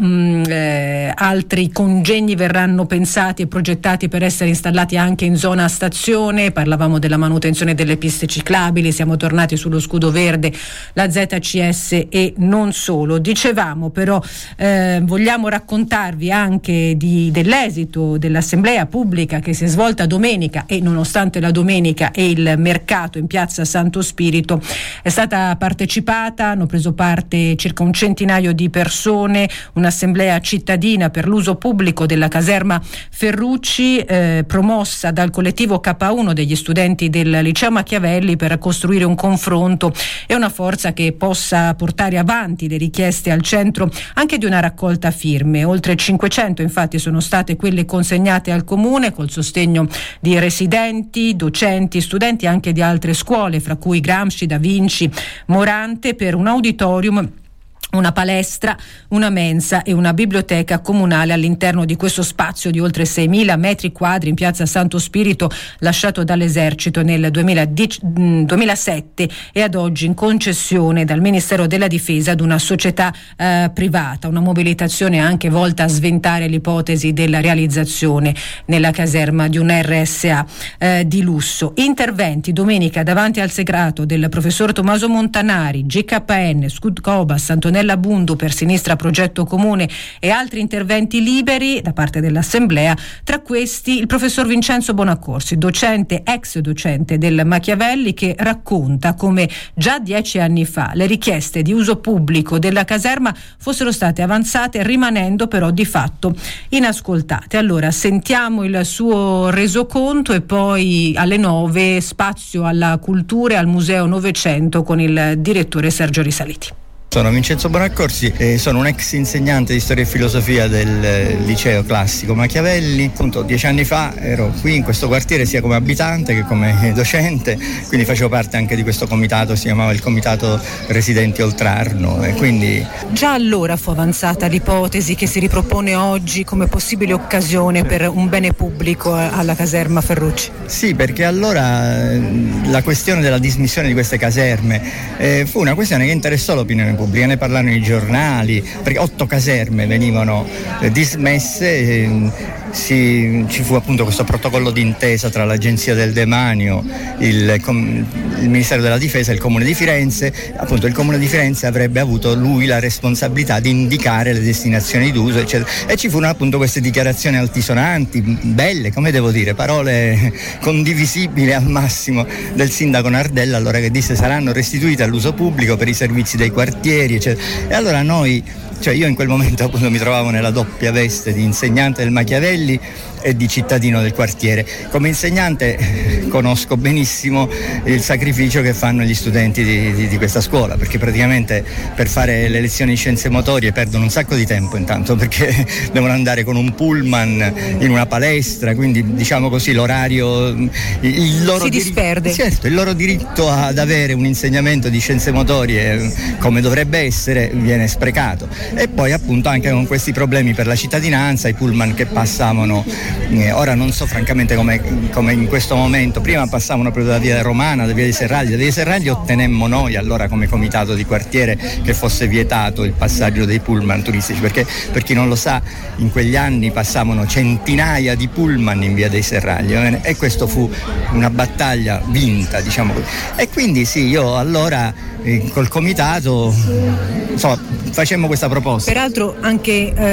altri congegni verranno pensati e progettati per essere installati anche in zona stazione. Parlavamo della manutenzione delle piste ciclabili, siamo tornati sullo scudo verde, la ZCS e non solo. Dicevamo però vogliamo raccontare raccontarvi anche dell'esito dell'assemblea pubblica che si è svolta domenica, e nonostante la domenica e il mercato in piazza Santo Spirito è stata partecipata, hanno preso parte circa un centinaio di persone, un'assemblea cittadina per l'uso pubblico della caserma Ferrucci, promossa dal collettivo K1 degli studenti del liceo Machiavelli, per costruire un confronto e una forza che possa portare avanti le richieste al centro anche di una raccolta firme. Oltre 500 infatti sono state quelle consegnate al comune col sostegno di residenti, docenti, studenti anche di altre scuole, fra cui Gramsci, Da Vinci, Morante, per un auditorium, una palestra, una mensa e una biblioteca comunale all'interno di questo spazio di oltre 6.000 metri quadri in piazza Santo Spirito, lasciato dall'esercito nel 2007 e ad oggi in concessione dal Ministero della Difesa ad una società privata. Una mobilitazione anche volta a sventare l'ipotesi della realizzazione nella caserma di un RSA di lusso. Interventi domenica davanti al Segrato del professor Tommaso Montanari, GKN, Scud Cobas, Antonella Bundu per Sinistra Progetto Comune e altri interventi liberi da parte dell'Assemblea, tra questi il professor Vincenzo Bonaccorsi, ex docente del Machiavelli, che racconta come già 10 anni fa le richieste di uso pubblico della caserma fossero state avanzate, rimanendo però di fatto inascoltate. Allora sentiamo il suo resoconto e poi alle 9 spazio alla cultura e al Museo Novecento con il direttore Sergio Risaliti. Sono Vincenzo Bonaccorsi e sono un ex insegnante di storia e filosofia del liceo classico Machiavelli. Appunto 10 anni fa ero qui in questo quartiere sia come abitante che come docente, quindi facevo parte anche di questo comitato, si chiamava il Comitato Residenti Oltrarno, e quindi già allora fu avanzata l'ipotesi che si ripropone oggi come possibile occasione per un bene pubblico alla caserma Ferrucci. Sì, perché allora la questione della dismissione di queste caserme fu una questione che interessò l'opinione pubblica, ne parlarono i giornali, perché 8 caserme venivano dismesse. Ci fu appunto questo protocollo d'intesa tra l'Agenzia del Demanio, il Ministero della Difesa e il Comune di Firenze. Appunto il Comune di Firenze avrebbe avuto lui la responsabilità di indicare le destinazioni d'uso, eccetera. E ci furono appunto queste dichiarazioni altisonanti, belle, come devo dire, parole condivisibili al massimo del sindaco Nardella, allora, che disse saranno restituite all'uso pubblico per i servizi dei quartieri, eccetera. E allora io in quel momento appunto mi trovavo nella doppia veste di insegnante del Machiavelli e di cittadino del quartiere. Come insegnante conosco benissimo il sacrificio che fanno gli studenti di questa scuola, perché praticamente per fare le lezioni di scienze motorie perdono un sacco di tempo, intanto perché devono andare con un pullman in una palestra, quindi diciamo così l'orario si disperde. Certo, il loro diritto ad avere un insegnamento di scienze motorie come dovrebbe essere viene sprecato. E poi appunto anche con questi problemi per la cittadinanza, i pullman che passavano, ora non so francamente come in questo momento, prima passavano proprio da via Romana, da via dei Serragli ottenemmo noi allora come comitato di quartiere che fosse vietato il passaggio dei pullman turistici, perché per chi non lo sa in quegli anni passavano centinaia di pullman in via dei Serragli, e questo fu una battaglia vinta, diciamo così. E quindi sì, io allora col comitato facemmo questa proposta. Peraltro anche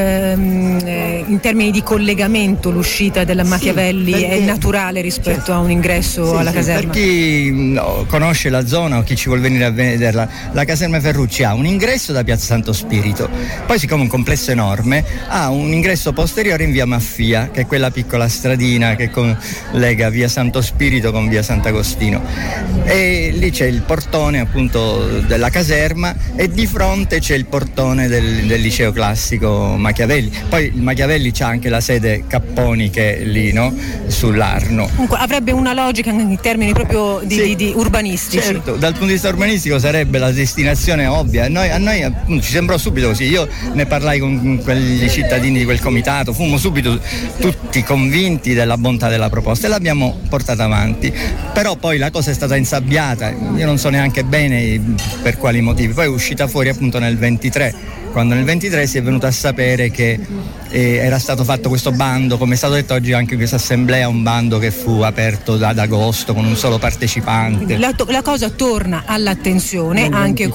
in termini di collegamento l'uscita della Machiavelli è naturale rispetto a un ingresso alla caserma. Per chi conosce la zona o chi ci vuol venire a vederla, la caserma Ferrucci ha un ingresso da piazza Santo Spirito, poi siccome è un complesso enorme ha un ingresso posteriore in via Maffia, che è quella piccola stradina che collega via Santo Spirito con via Sant'Agostino, e lì c'è il portone appunto della caserma e di fronte c'è il portone del liceo classico Machiavelli. Poi il Machiavelli c'ha anche la sede Capponi che è lì, no? Sull'Arno. Comunque avrebbe una logica in termini proprio di urbanistici. Certo, dal punto di vista urbanistico sarebbe la destinazione ovvia. A noi appunto ci sembrò subito così. Io ne parlai con quegli cittadini di quel comitato, fummo subito tutti convinti della bontà della proposta e l'abbiamo portata avanti. Però poi la cosa è stata insabbiata, io non so neanche bene per quali motivi. Poi è uscita fuori appunto nel 23 quando nel 23 si è venuto a sapere che era stato fatto questo bando, come è stato detto oggi anche in questa assemblea, un bando che fu aperto ad agosto con un solo partecipante. La cosa torna all'attenzione anche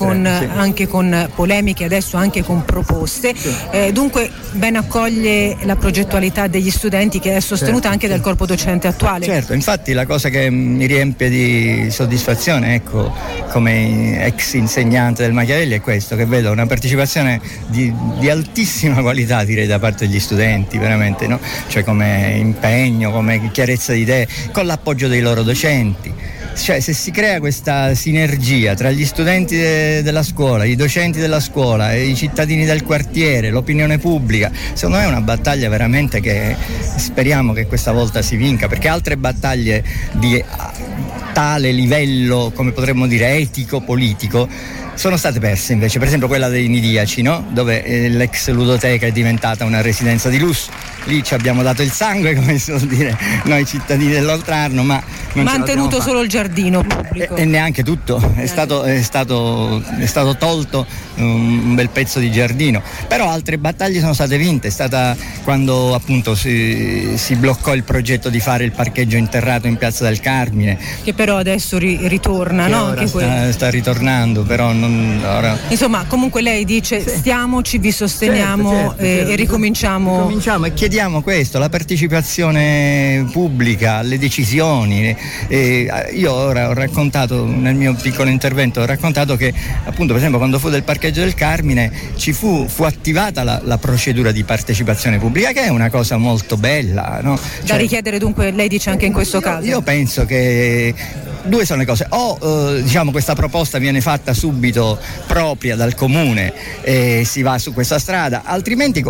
con polemiche, adesso anche con proposte, dunque ben accoglie la progettualità degli studenti che è sostenuta anche dal corpo docente attuale. Certo, infatti la cosa che mi riempie di soddisfazione, ecco, come ex insegnante del Machiavelli, è questo, che vedo una partecipazione di altissima qualità, direi, da parte degli studenti, veramente, no? Cioè come impegno, come chiarezza di idee, con l'appoggio dei loro docenti. Cioè, se si crea questa sinergia tra gli studenti della scuola, i docenti della scuola, i cittadini del quartiere, l'opinione pubblica, secondo me è una battaglia veramente che speriamo che questa volta si vinca, perché altre battaglie di tale livello, come potremmo dire, etico-politico, sono state perse invece, per esempio quella dei nidiaci, no? Dove l'ex ludoteca è diventata una residenza di lusso. Lì ci abbiamo dato il sangue, come si vuol dire, noi cittadini dell'Oltrarno, ma non mantenuto solo il giardino pubblico. E neanche tutto, è stato tolto un bel pezzo di giardino. Però altre battaglie sono state vinte, è stata quando appunto si bloccò il progetto di fare il parcheggio interrato in Piazza del Carmine. Che però adesso ritorna, che no? Ora Anche sta ritornando, però ora... Insomma, comunque lei dice stiamoci, vi sosteniamo, certo, e ricominciamo. Ricominciamo e chiediamo questo, la partecipazione pubblica alle decisioni. Io ora ho raccontato, nel mio piccolo intervento, che appunto, per esempio, quando fu del parcheggio del Carmine ci fu attivata la procedura di partecipazione pubblica, che è una cosa molto bella, no? Da richiedere, dunque, lei dice anche in questo caso. Io penso che due sono le cose: o diciamo questa proposta viene fatta subito propria dal comune e si va su questa strada, altrimenti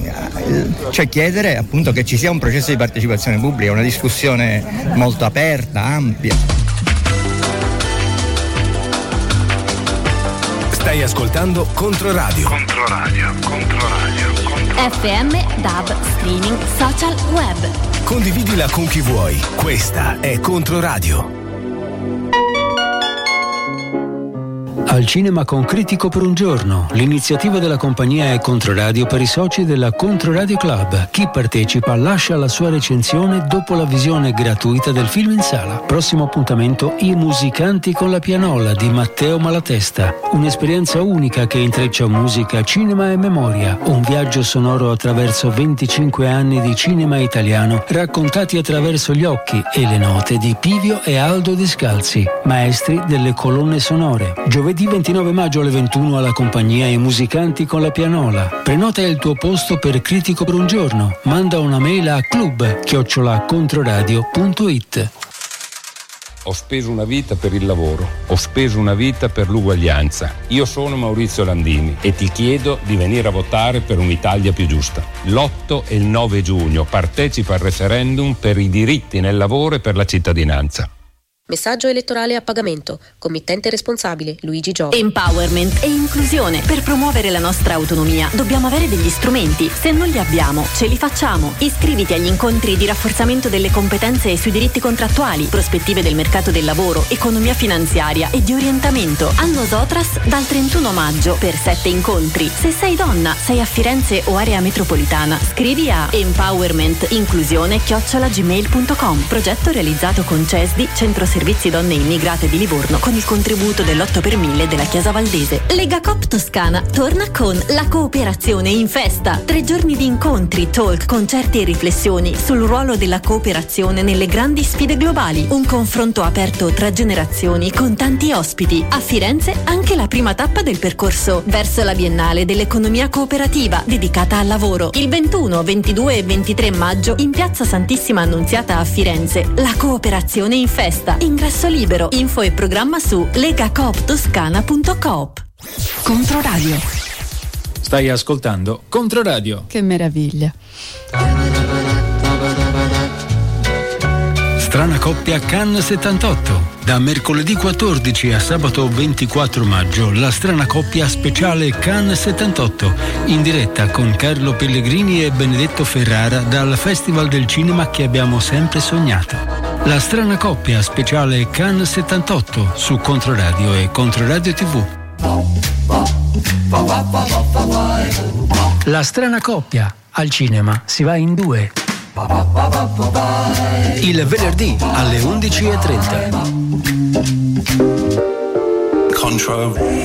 cioè chiedere appunto che ci sia un processo di partecipazione pubblica, una discussione molto aperta, ampia. Stai ascoltando Controradio. FM, DAB, streaming, social, web. Condividila con chi vuoi. Questa è Controradio. Al cinema con Critico per un giorno. L'iniziativa della compagnia è Controradio per i soci della Controradio Club. Chi partecipa lascia la sua recensione dopo la visione gratuita del film in sala. Prossimo appuntamento: I musicanti con la pianola di Matteo Malatesta. Un'esperienza unica che intreccia musica, cinema e memoria. Un viaggio sonoro attraverso 25 anni di cinema italiano, raccontati attraverso gli occhi e le note di Pivio e Aldo Descalzi, maestri delle colonne sonore. Giovedì 29 maggio alle 21 alla compagnia I musicanti con la pianola. Prenota il tuo posto per Critico per un giorno. Manda una mail a club@controradio.it. Ho speso una vita per il lavoro, ho speso una vita per l'uguaglianza. Io sono Maurizio Landini e ti chiedo di venire a votare per un'Italia più giusta. L'8 e il 9 giugno partecipa al referendum per i diritti nel lavoro e per la cittadinanza. Messaggio elettorale a pagamento. Committente responsabile Luigi Giova. Empowerment e inclusione. Per promuovere la nostra autonomia dobbiamo avere degli strumenti. Se non li abbiamo, ce li facciamo. Iscriviti agli incontri di rafforzamento delle competenze sui diritti contrattuali, prospettive del mercato del lavoro, economia finanziaria e di orientamento. Anno Sotras dal 31 maggio per 7 incontri. Se sei donna, sei a Firenze o area metropolitana, scrivi a empowermentinclusione@gmail.com. Progetto realizzato con CESDI, Centro Servizi Donne Immigrate di Livorno, con il contributo dell'8 per 1000 della Chiesa Valdese. Lega Coop Toscana torna con la cooperazione in festa. 3 giorni di incontri, talk, concerti e riflessioni sul ruolo della cooperazione nelle grandi sfide globali. Un confronto aperto tra generazioni con tanti ospiti. A Firenze anche la prima tappa del percorso verso la Biennale dell'economia cooperativa dedicata al lavoro. Il 21, 22 e 23 maggio in Piazza Santissima Annunziata a Firenze. La cooperazione in festa. Ingresso libero. Info e programma su legacooptoscana.coop. Controradio. Stai ascoltando Controradio. Che meraviglia. Strana coppia Cannes 78. Da mercoledì 14 a sabato 24 maggio, la strana coppia speciale Cannes 78, in diretta con Carlo Pellegrini e Benedetto Ferrara dal Festival del Cinema che abbiamo sempre sognato. La strana coppia speciale Cannes 78 su Controradio e Controradio TV. La strana coppia, al cinema, si va in due. Il venerdì alle 11:30. Control.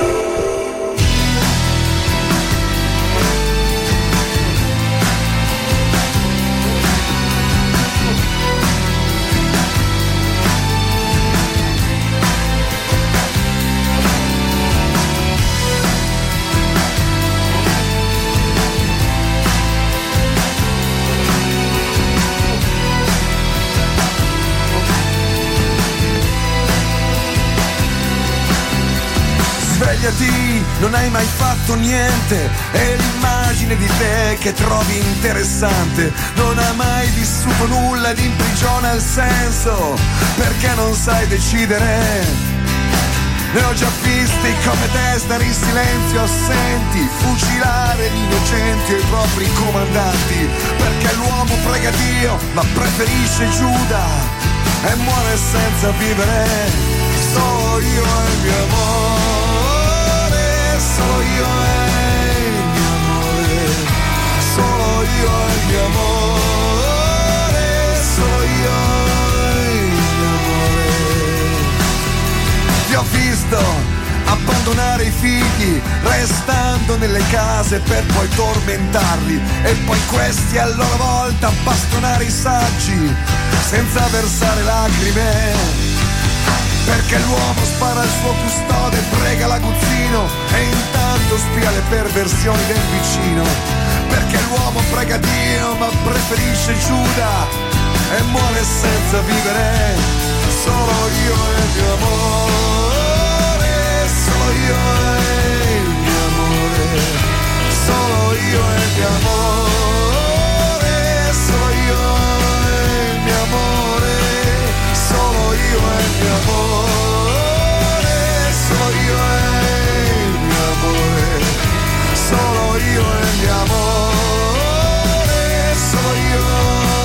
Non hai mai fatto niente, è l'immagine di te che trovi interessante. Non hai mai vissuto nulla ed imprigiona il senso, perché non sai decidere. Ne ho già visti come te stare in silenzio assenti, fucilare gli innocenti e i propri comandanti, perché l'uomo prega Dio ma preferisce Giuda e muore senza vivere. Solo io e il mio amore, solo io e il mio amore, solo io e il mio amore, solo io e il mio amore. Ti ho visto abbandonare i figli, restando nelle case per poi tormentarli, e poi questi a loro volta bastonare i saggi senza versare lacrime. Perché l'uomo spara al suo custode, prega l'aguzzino e intanto spia le perversioni del vicino. Perché l'uomo prega Dio ma preferisce Giuda e muore senza vivere. Solo io e il mio amore, solo io e il mio amore, solo io e il mio amore, solo io e il mio amore, solo io e il mio amore. Solo io e il mio amore, solo io e il mio amore, solo io.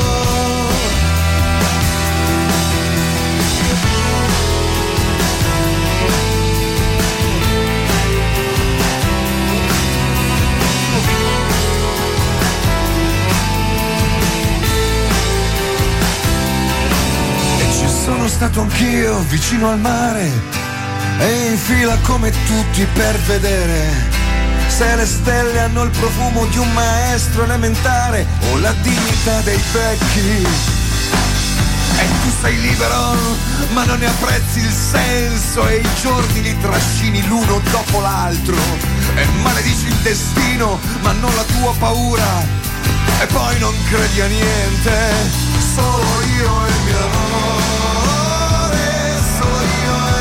E ci sono stato anch'io vicino al mare, e in fila come tutti per vedere se le stelle hanno il profumo di un maestro elementare o la dignità dei vecchi. E tu sei libero ma non ne apprezzi il senso, e i giorni li trascini l'uno dopo l'altro, e maledici il destino ma non la tua paura, e poi non credi a niente. Solo io e il mio amore, solo io e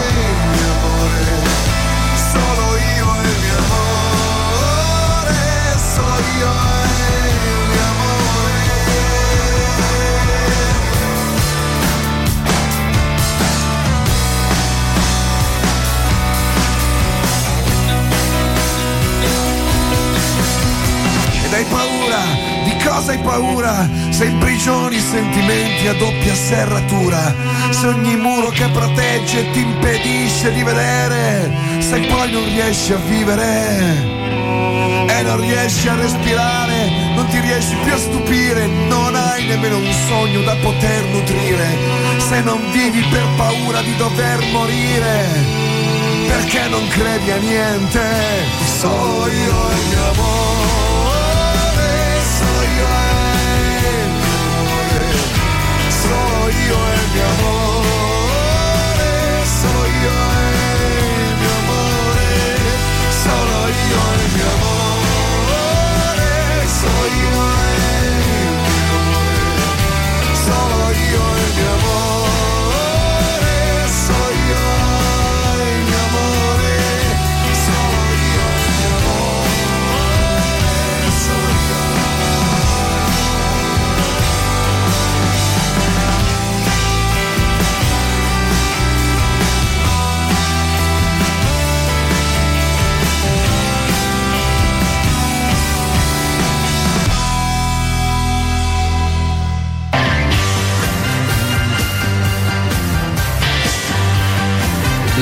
io e il mio amore. Ed hai paura? Di cosa hai paura? Se imprigioni i sentimenti a doppia serratura, se ogni muro che protegge ti impedisce di vedere, se poi non riesci a vivere e non riesci a respirare, non ti riesci più a stupire, non hai nemmeno un sogno da poter nutrire, se non vivi per paura di dover morire, perché non credi a niente. Solo io e il mio amore, solo io e il mio amore, solo io e il mio amore, solo io e il mio amore, solo io e il mio amore. Solo io e il mio amore, solo io e il mio amore, solo io e il mio amore, solo io e il mio amore, solo io.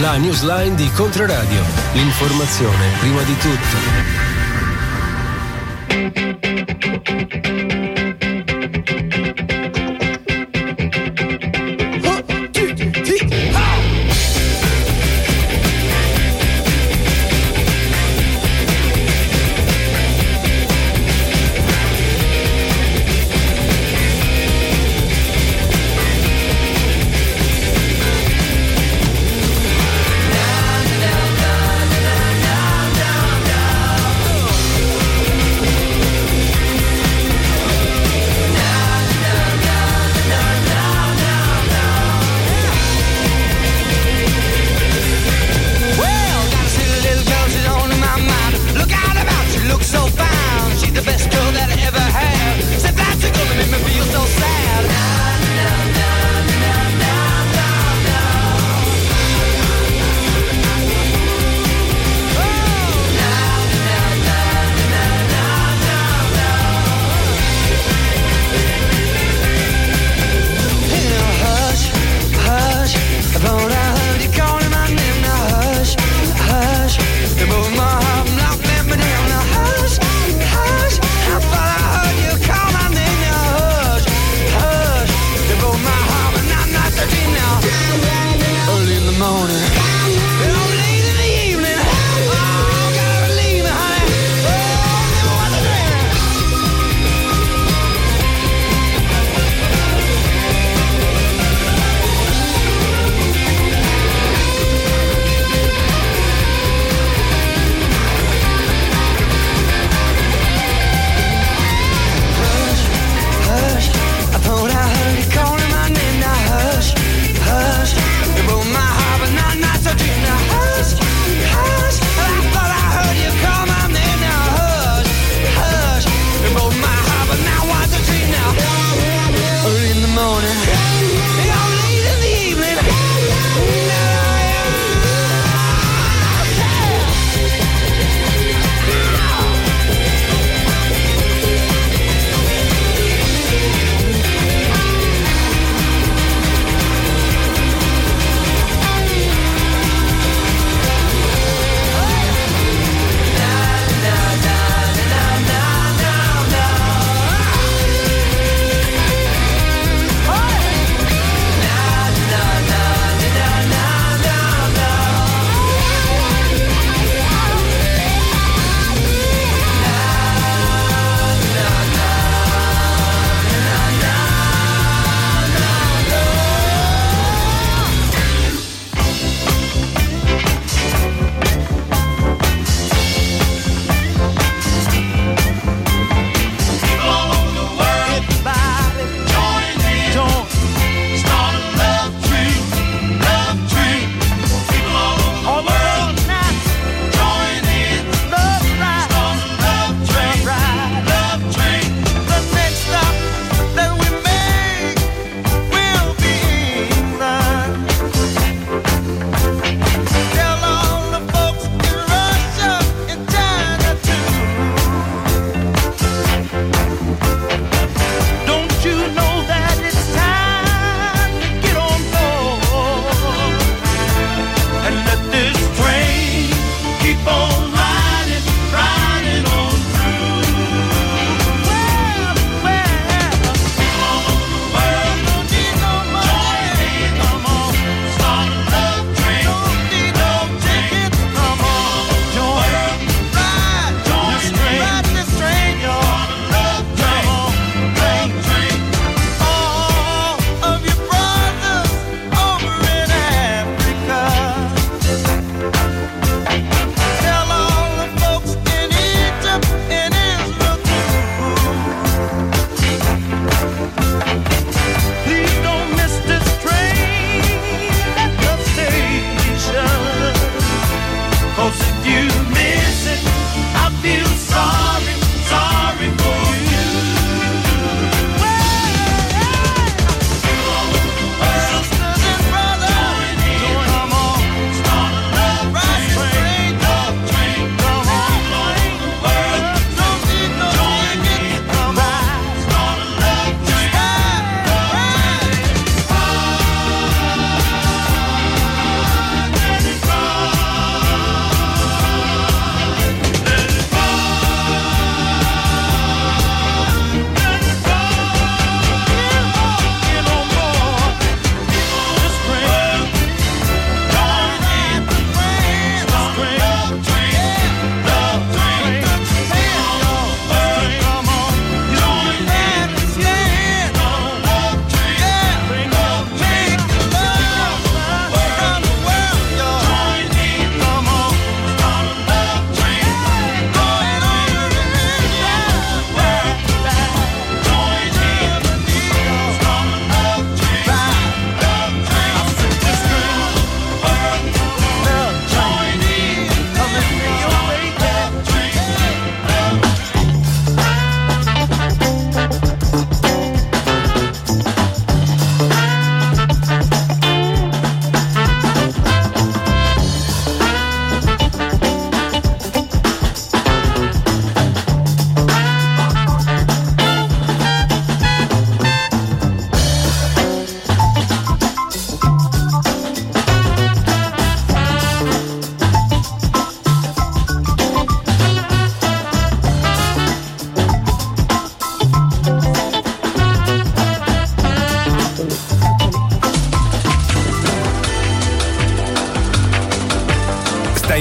La newsline di Controradio. L'informazione prima di tutto.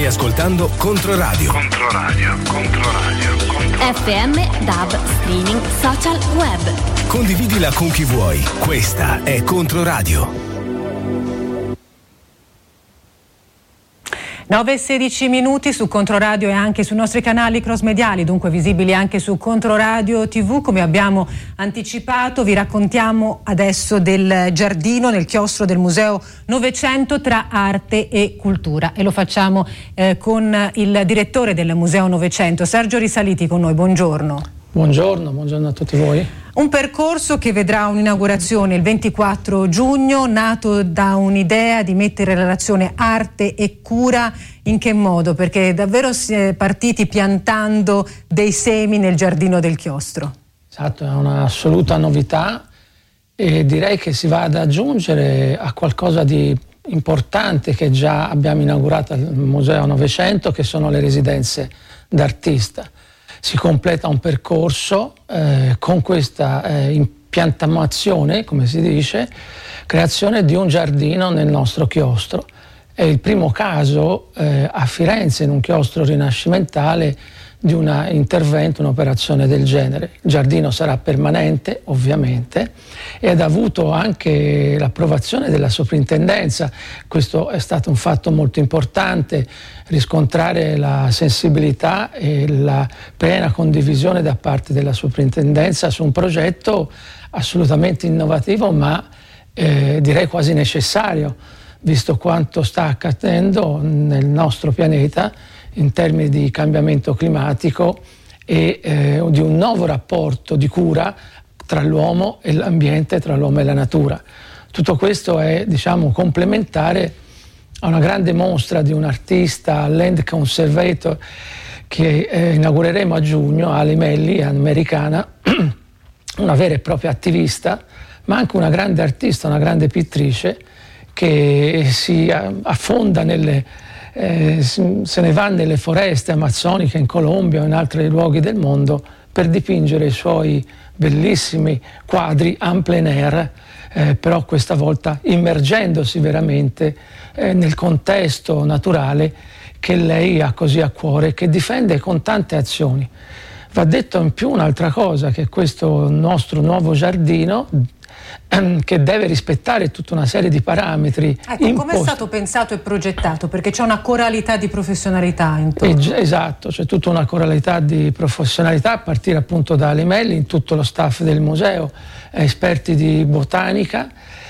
Stai ascoltando Controradio. FM, DAB, streaming, social, web. Condividila con chi vuoi. Questa è Controradio. 9:16 minuti su Controradio e anche sui nostri canali cross-mediali, dunque visibili anche su Controradio TV. Come abbiamo anticipato, vi raccontiamo adesso del giardino nel chiostro del Museo Novecento tra arte e cultura, e lo facciamo con il direttore del Museo Novecento, Sergio Risaliti, con noi. Buongiorno. Buongiorno a tutti voi. Un percorso che vedrà un'inaugurazione il 24 giugno, nato da un'idea di mettere in relazione arte e cura. In che modo? Perché davvero si è partiti piantando dei semi nel giardino del chiostro. Esatto, è un'assoluta novità e direi che si va ad aggiungere a qualcosa di importante che già abbiamo inaugurato al Museo Novecento, che sono le residenze d'artista. Si completa un percorso con questa impiantazione, come si dice, creazione di un giardino nel nostro chiostro. È il primo caso a Firenze, in un chiostro rinascimentale, di un intervento, un'operazione del genere. Il giardino sarà permanente, ovviamente, ed ha avuto anche l'approvazione della soprintendenza. Questo è stato un fatto molto importante, riscontrare la sensibilità e la piena condivisione da parte della soprintendenza su un progetto assolutamente innovativo, ma direi quasi necessario, visto quanto sta accadendo nel nostro pianeta in termini di cambiamento climatico e di un nuovo rapporto di cura tra l'uomo e l'ambiente, tra l'uomo e la natura. Tutto questo è, complementare a una grande mostra di un artista, land conservator, che inaugureremo a giugno a Limelli, americana, una vera e propria attivista, ma anche una grande artista, una grande pittrice, che si affonda se ne va nelle foreste amazzoniche in Colombia o in altri luoghi del mondo per dipingere i suoi bellissimi quadri en plein air, però questa volta immergendosi veramente nel contesto naturale che lei ha così a cuore, che difende con tante azioni. Va detto in più un'altra cosa, che questo nostro nuovo giardino, che deve rispettare tutta una serie di parametri. Ecco, come è stato pensato e progettato? Perché c'è una coralità di professionalità intorno. Esatto, c'è tutta una coralità di professionalità, a partire appunto da Limelli, in tutto lo staff del museo, esperti di botanica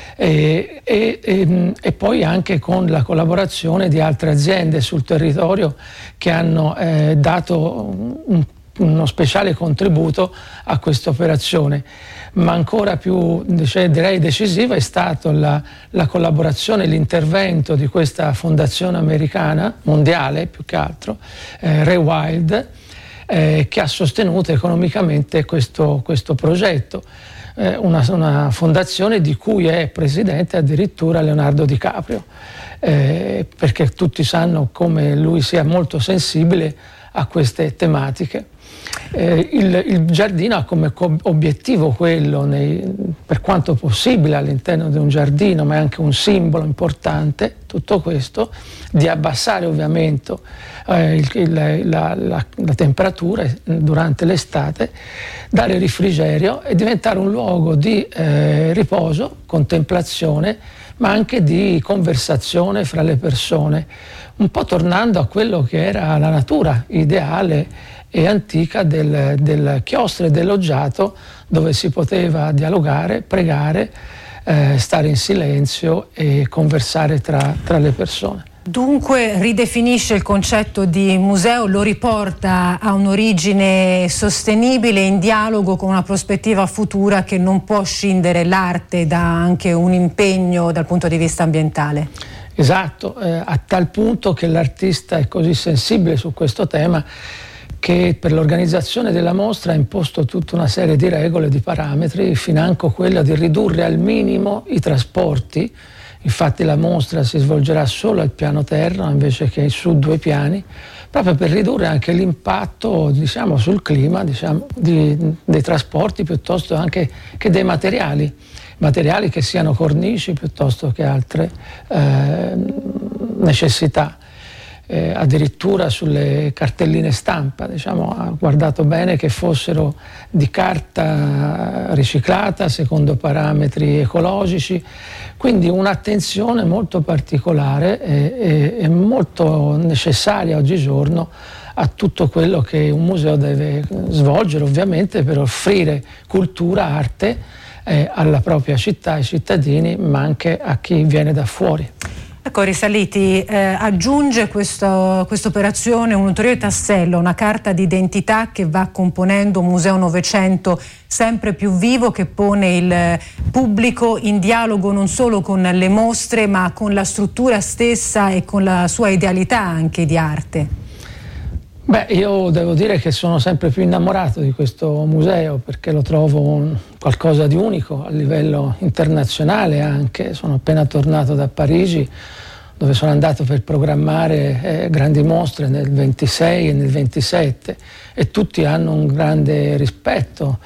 e poi anche con la collaborazione di altre aziende sul territorio che hanno dato uno speciale contributo a questa operazione. Ma ancora più, direi, decisiva è stata la collaborazione, l'intervento di questa fondazione americana, mondiale più che altro, Rewild, che ha sostenuto economicamente questo progetto. Una fondazione di cui è presidente addirittura Leonardo DiCaprio, perché tutti sanno come lui sia molto sensibile a queste tematiche. Il giardino ha come obiettivo quello, per quanto possibile all'interno di un giardino, ma è anche un simbolo importante, tutto questo, di abbassare ovviamente la temperatura durante l'estate, dare refrigerio e diventare un luogo di riposo, contemplazione, ma anche di conversazione fra le persone, un po' tornando a quello che era la natura ideale e antica del chiostro e del loggiato, dove si poteva dialogare, pregare, stare in silenzio e conversare tra le persone. Dunque ridefinisce il concetto di museo, lo riporta a un'origine sostenibile, in dialogo con una prospettiva futura che non può scindere l'arte da anche un impegno dal punto di vista ambientale. Esatto, a tal punto che l'artista è così sensibile su questo tema che per l'organizzazione della mostra ha imposto tutta una serie di regole, di parametri, financo quella di ridurre al minimo i trasporti. Infatti la mostra si svolgerà solo al piano terra invece che su 2 piani, proprio per ridurre anche l'impatto sul clima dei trasporti, piuttosto anche che dei materiali che siano cornici piuttosto che altre necessità. addirittura sulle cartelline stampa, diciamo, ha guardato bene che fossero di carta riciclata secondo parametri ecologici, quindi un'attenzione molto particolare e molto necessaria oggigiorno a tutto quello che un museo deve svolgere, ovviamente per offrire cultura, arte alla propria città, ai cittadini, ma anche a chi viene da fuori. Ecco, Risaliti aggiunge questa operazione un ulteriore tassello, una carta d'identità che va componendo un museo Novecento sempre più vivo, che pone il pubblico in dialogo non solo con le mostre ma con la struttura stessa e con la sua idealità anche di arte. Beh, io devo dire che sono sempre più innamorato di questo museo perché lo trovo qualcosa di unico a livello internazionale anche. Sono appena tornato da Parigi, dove sono andato per programmare grandi mostre nel 26 e nel 27 e tutti hanno un grande rispetto,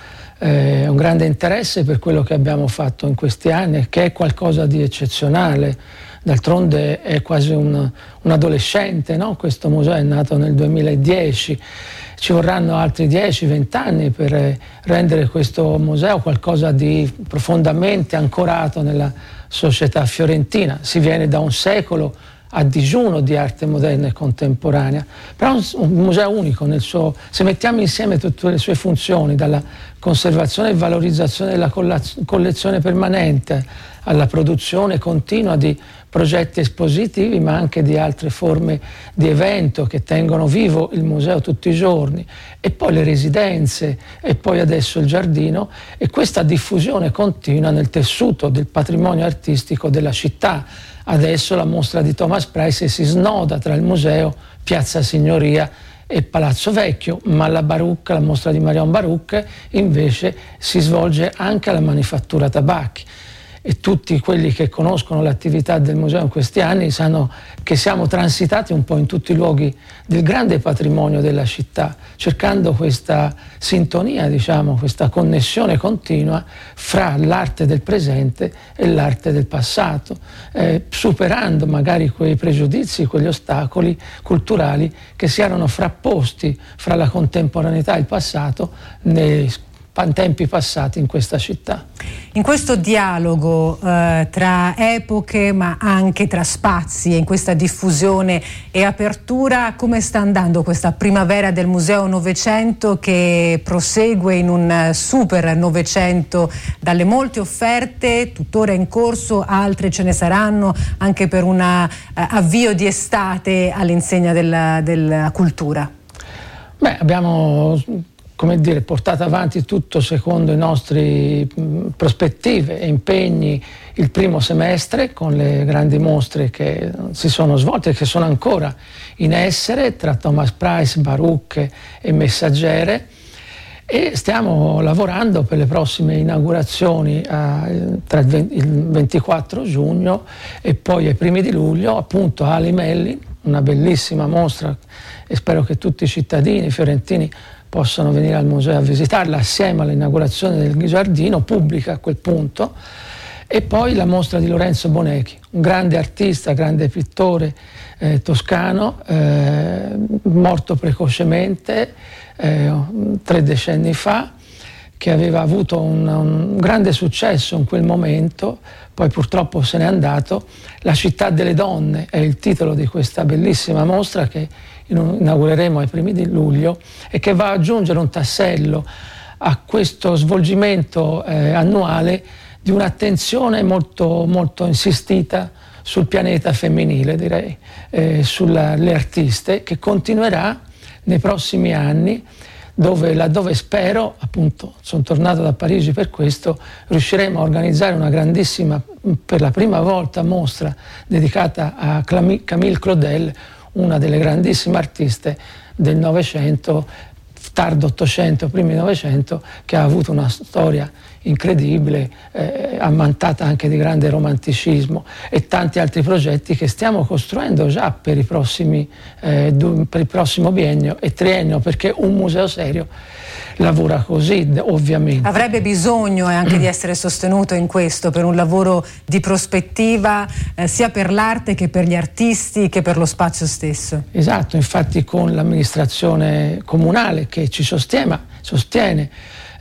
un grande interesse per quello che abbiamo fatto in questi anni, che è qualcosa di eccezionale. D'altronde è quasi un adolescente, no? Questo museo è nato nel 2010, ci vorranno altri 10-20 anni per rendere questo museo qualcosa di profondamente ancorato nella società fiorentina. Si viene da un secolo a digiuno di arte moderna e contemporanea, però è un museo unico nel suo, se mettiamo insieme tutte le sue funzioni, dalla conservazione e valorizzazione della collezione permanente alla produzione continua di progetti espositivi, ma anche di altre forme di evento che tengono vivo il museo tutti i giorni, e poi le residenze, e poi adesso il giardino, e questa diffusione continua nel tessuto del patrimonio artistico della città. Adesso la mostra di Thomas Price si snoda tra il museo, Piazza Signoria e Palazzo Vecchio, ma la mostra di Marion Baruch invece si svolge anche alla Manifattura Tabacchi. E tutti quelli che conoscono l'attività del museo in questi anni sanno che siamo transitati un po' in tutti i luoghi del grande patrimonio della città, cercando questa sintonia, diciamo, questa connessione continua fra l'arte del presente e l'arte del passato, superando magari quei pregiudizi, quegli ostacoli culturali che si erano frapposti fra la contemporaneità e il passato nei tempi passati in questa città. In questo dialogo tra epoche ma anche tra spazi e in questa diffusione e apertura, come sta andando questa primavera del Museo Novecento, che prosegue in un super Novecento dalle molte offerte tuttora in corso, altre ce ne saranno anche per un avvio di estate all'insegna della cultura? Beh, abbiamo portato avanti tutto secondo i nostri prospettive e impegni il primo semestre, con le grandi mostre che si sono svolte e che sono ancora in essere tra Thomas Price, Baruch e Messaggere, e stiamo lavorando per le prossime inaugurazioni tra il 24 giugno e poi ai primi di luglio, appunto a Ali Melli, una bellissima mostra, e spero che tutti i cittadini fiorentini possano venire al museo a visitarla assieme all'inaugurazione del giardino, pubblica a quel punto, e poi la mostra di Lorenzo Bonechi, un grande artista, grande pittore toscano, morto precocemente 3 decenni fa, che aveva avuto un grande successo in quel momento, poi purtroppo se n'è andato. La città delle donne è il titolo di questa bellissima mostra che inaugureremo ai primi di luglio e che va ad aggiungere un tassello a questo svolgimento annuale di un'attenzione molto, molto insistita sul pianeta femminile, direi, sulle artiste, che continuerà nei prossimi anni, laddove spero, appunto, sono tornato da Parigi per questo, riusciremo a organizzare una grandissima, per la prima volta, mostra dedicata a Camille Claudel, una delle grandissime artiste del Novecento, tardo Ottocento, primi Novecento, che ha avuto una storia incredibile, ammantata anche di grande romanticismo, e tanti altri progetti che stiamo costruendo già per il prossimo biennio e triennio, perché un museo serio lavora così, ovviamente. Avrebbe bisogno anche di essere sostenuto in questo, per un lavoro di prospettiva sia per l'arte che per gli artisti che per lo spazio stesso. Esatto, infatti con l'amministrazione comunale che ci sostiene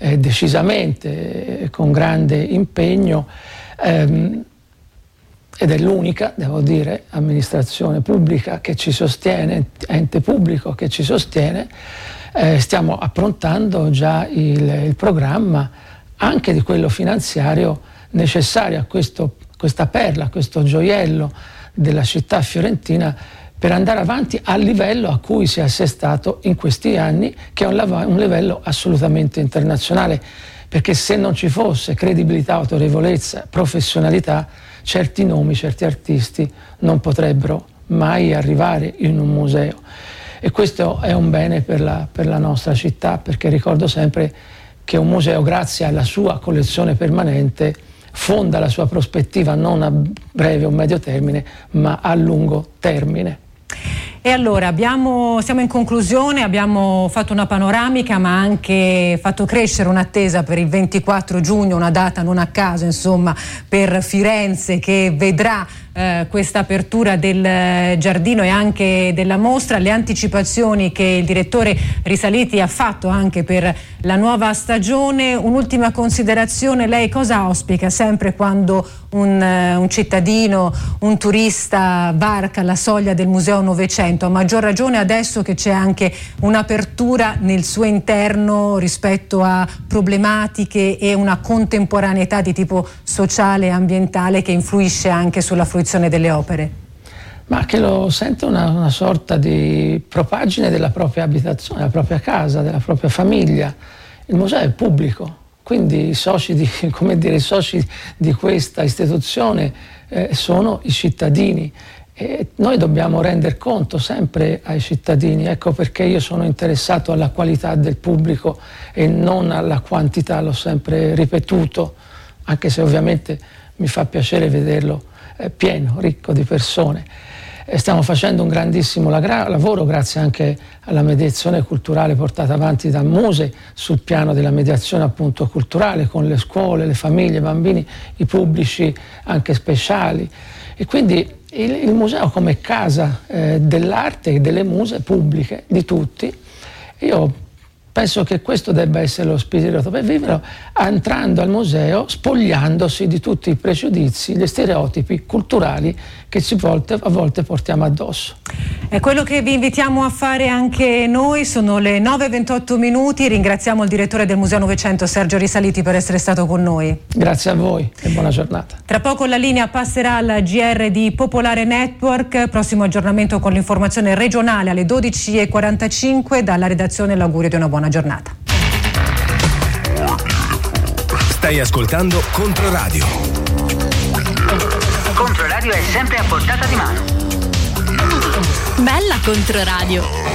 decisamente, con grande impegno, ed è l'unica, devo dire, amministrazione pubblica che ci sostiene, ente pubblico che ci sostiene. Stiamo approntando già il programma anche di quello finanziario necessario a questa perla, a questo gioiello della città fiorentina, per andare avanti al livello a cui si è assestato in questi anni, che è un livello assolutamente internazionale, perché se non ci fosse credibilità, autorevolezza, professionalità, certi nomi, certi artisti non potrebbero mai arrivare in un museo. E questo è un bene per la nostra città, perché ricordo sempre che un museo, grazie alla sua collezione permanente, fonda la sua prospettiva non a breve o medio termine, ma a lungo termine. E allora siamo in conclusione, abbiamo fatto una panoramica ma anche fatto crescere un'attesa per il 24 giugno, una data non a caso insomma per Firenze, che vedrà questa apertura del giardino e anche della mostra, le anticipazioni che il direttore Risaliti ha fatto anche per la nuova stagione. Un'ultima considerazione: lei cosa auspica sempre quando un cittadino, un turista varca la soglia del Museo Novecento, a maggior ragione adesso che c'è anche un'apertura nel suo interno rispetto a problematiche e una contemporaneità di tipo sociale e ambientale che influisce anche sulla fruizione delle opere? Ma che lo sente una sorta di propagine della propria abitazione, della propria casa, della propria famiglia. Il museo è pubblico, quindi i soci di questa istituzione sono i cittadini, e noi dobbiamo render conto sempre ai cittadini. Ecco perché io sono interessato alla qualità del pubblico e non alla quantità, l'ho sempre ripetuto, anche se ovviamente mi fa piacere vederlo pieno, ricco di persone. Stiamo facendo un grandissimo lavoro, grazie anche alla mediazione culturale portata avanti da Muse, sul piano della mediazione appunto culturale con le scuole, le famiglie, i bambini, i pubblici anche speciali. E quindi il museo come casa dell'arte e delle muse pubbliche di tutti. Io penso che questo debba essere lo spirito per vivere, entrando al museo, spogliandosi di tutti i pregiudizi, gli stereotipi culturali che a volte portiamo addosso. È quello che vi invitiamo a fare anche noi. Sono le 9:28. Ringraziamo il direttore del Museo Novecento, Sergio Risaliti, per essere stato con noi. Grazie a voi e buona giornata. Tra poco la linea passerà al GR di Popolare Network. Prossimo aggiornamento con l'informazione regionale alle 12:45. Dalla redazione l'augurio di una buona giornata. Stai ascoltando Controradio. Controradio è sempre a portata di mano. Bella Controradio.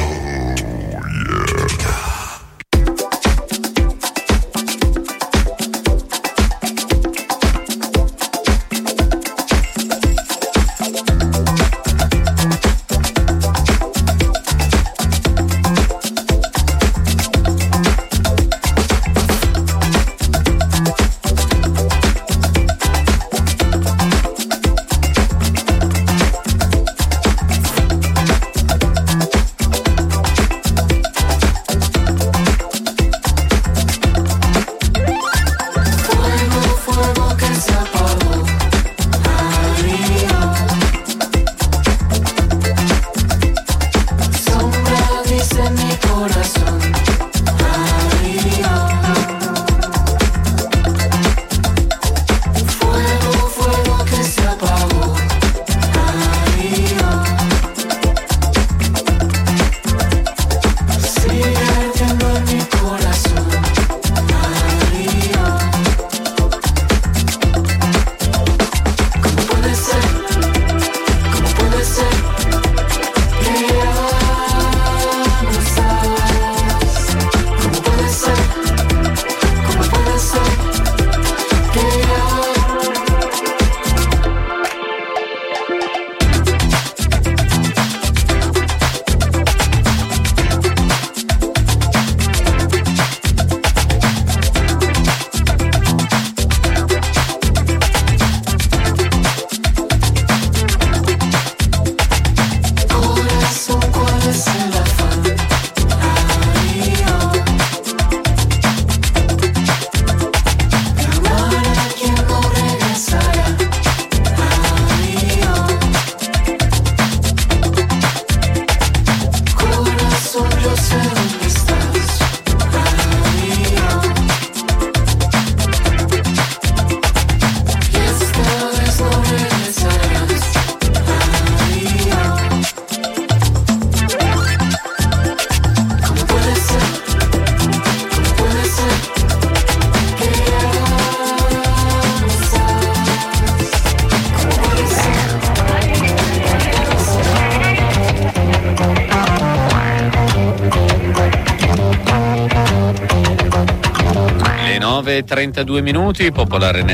9:32, Popolare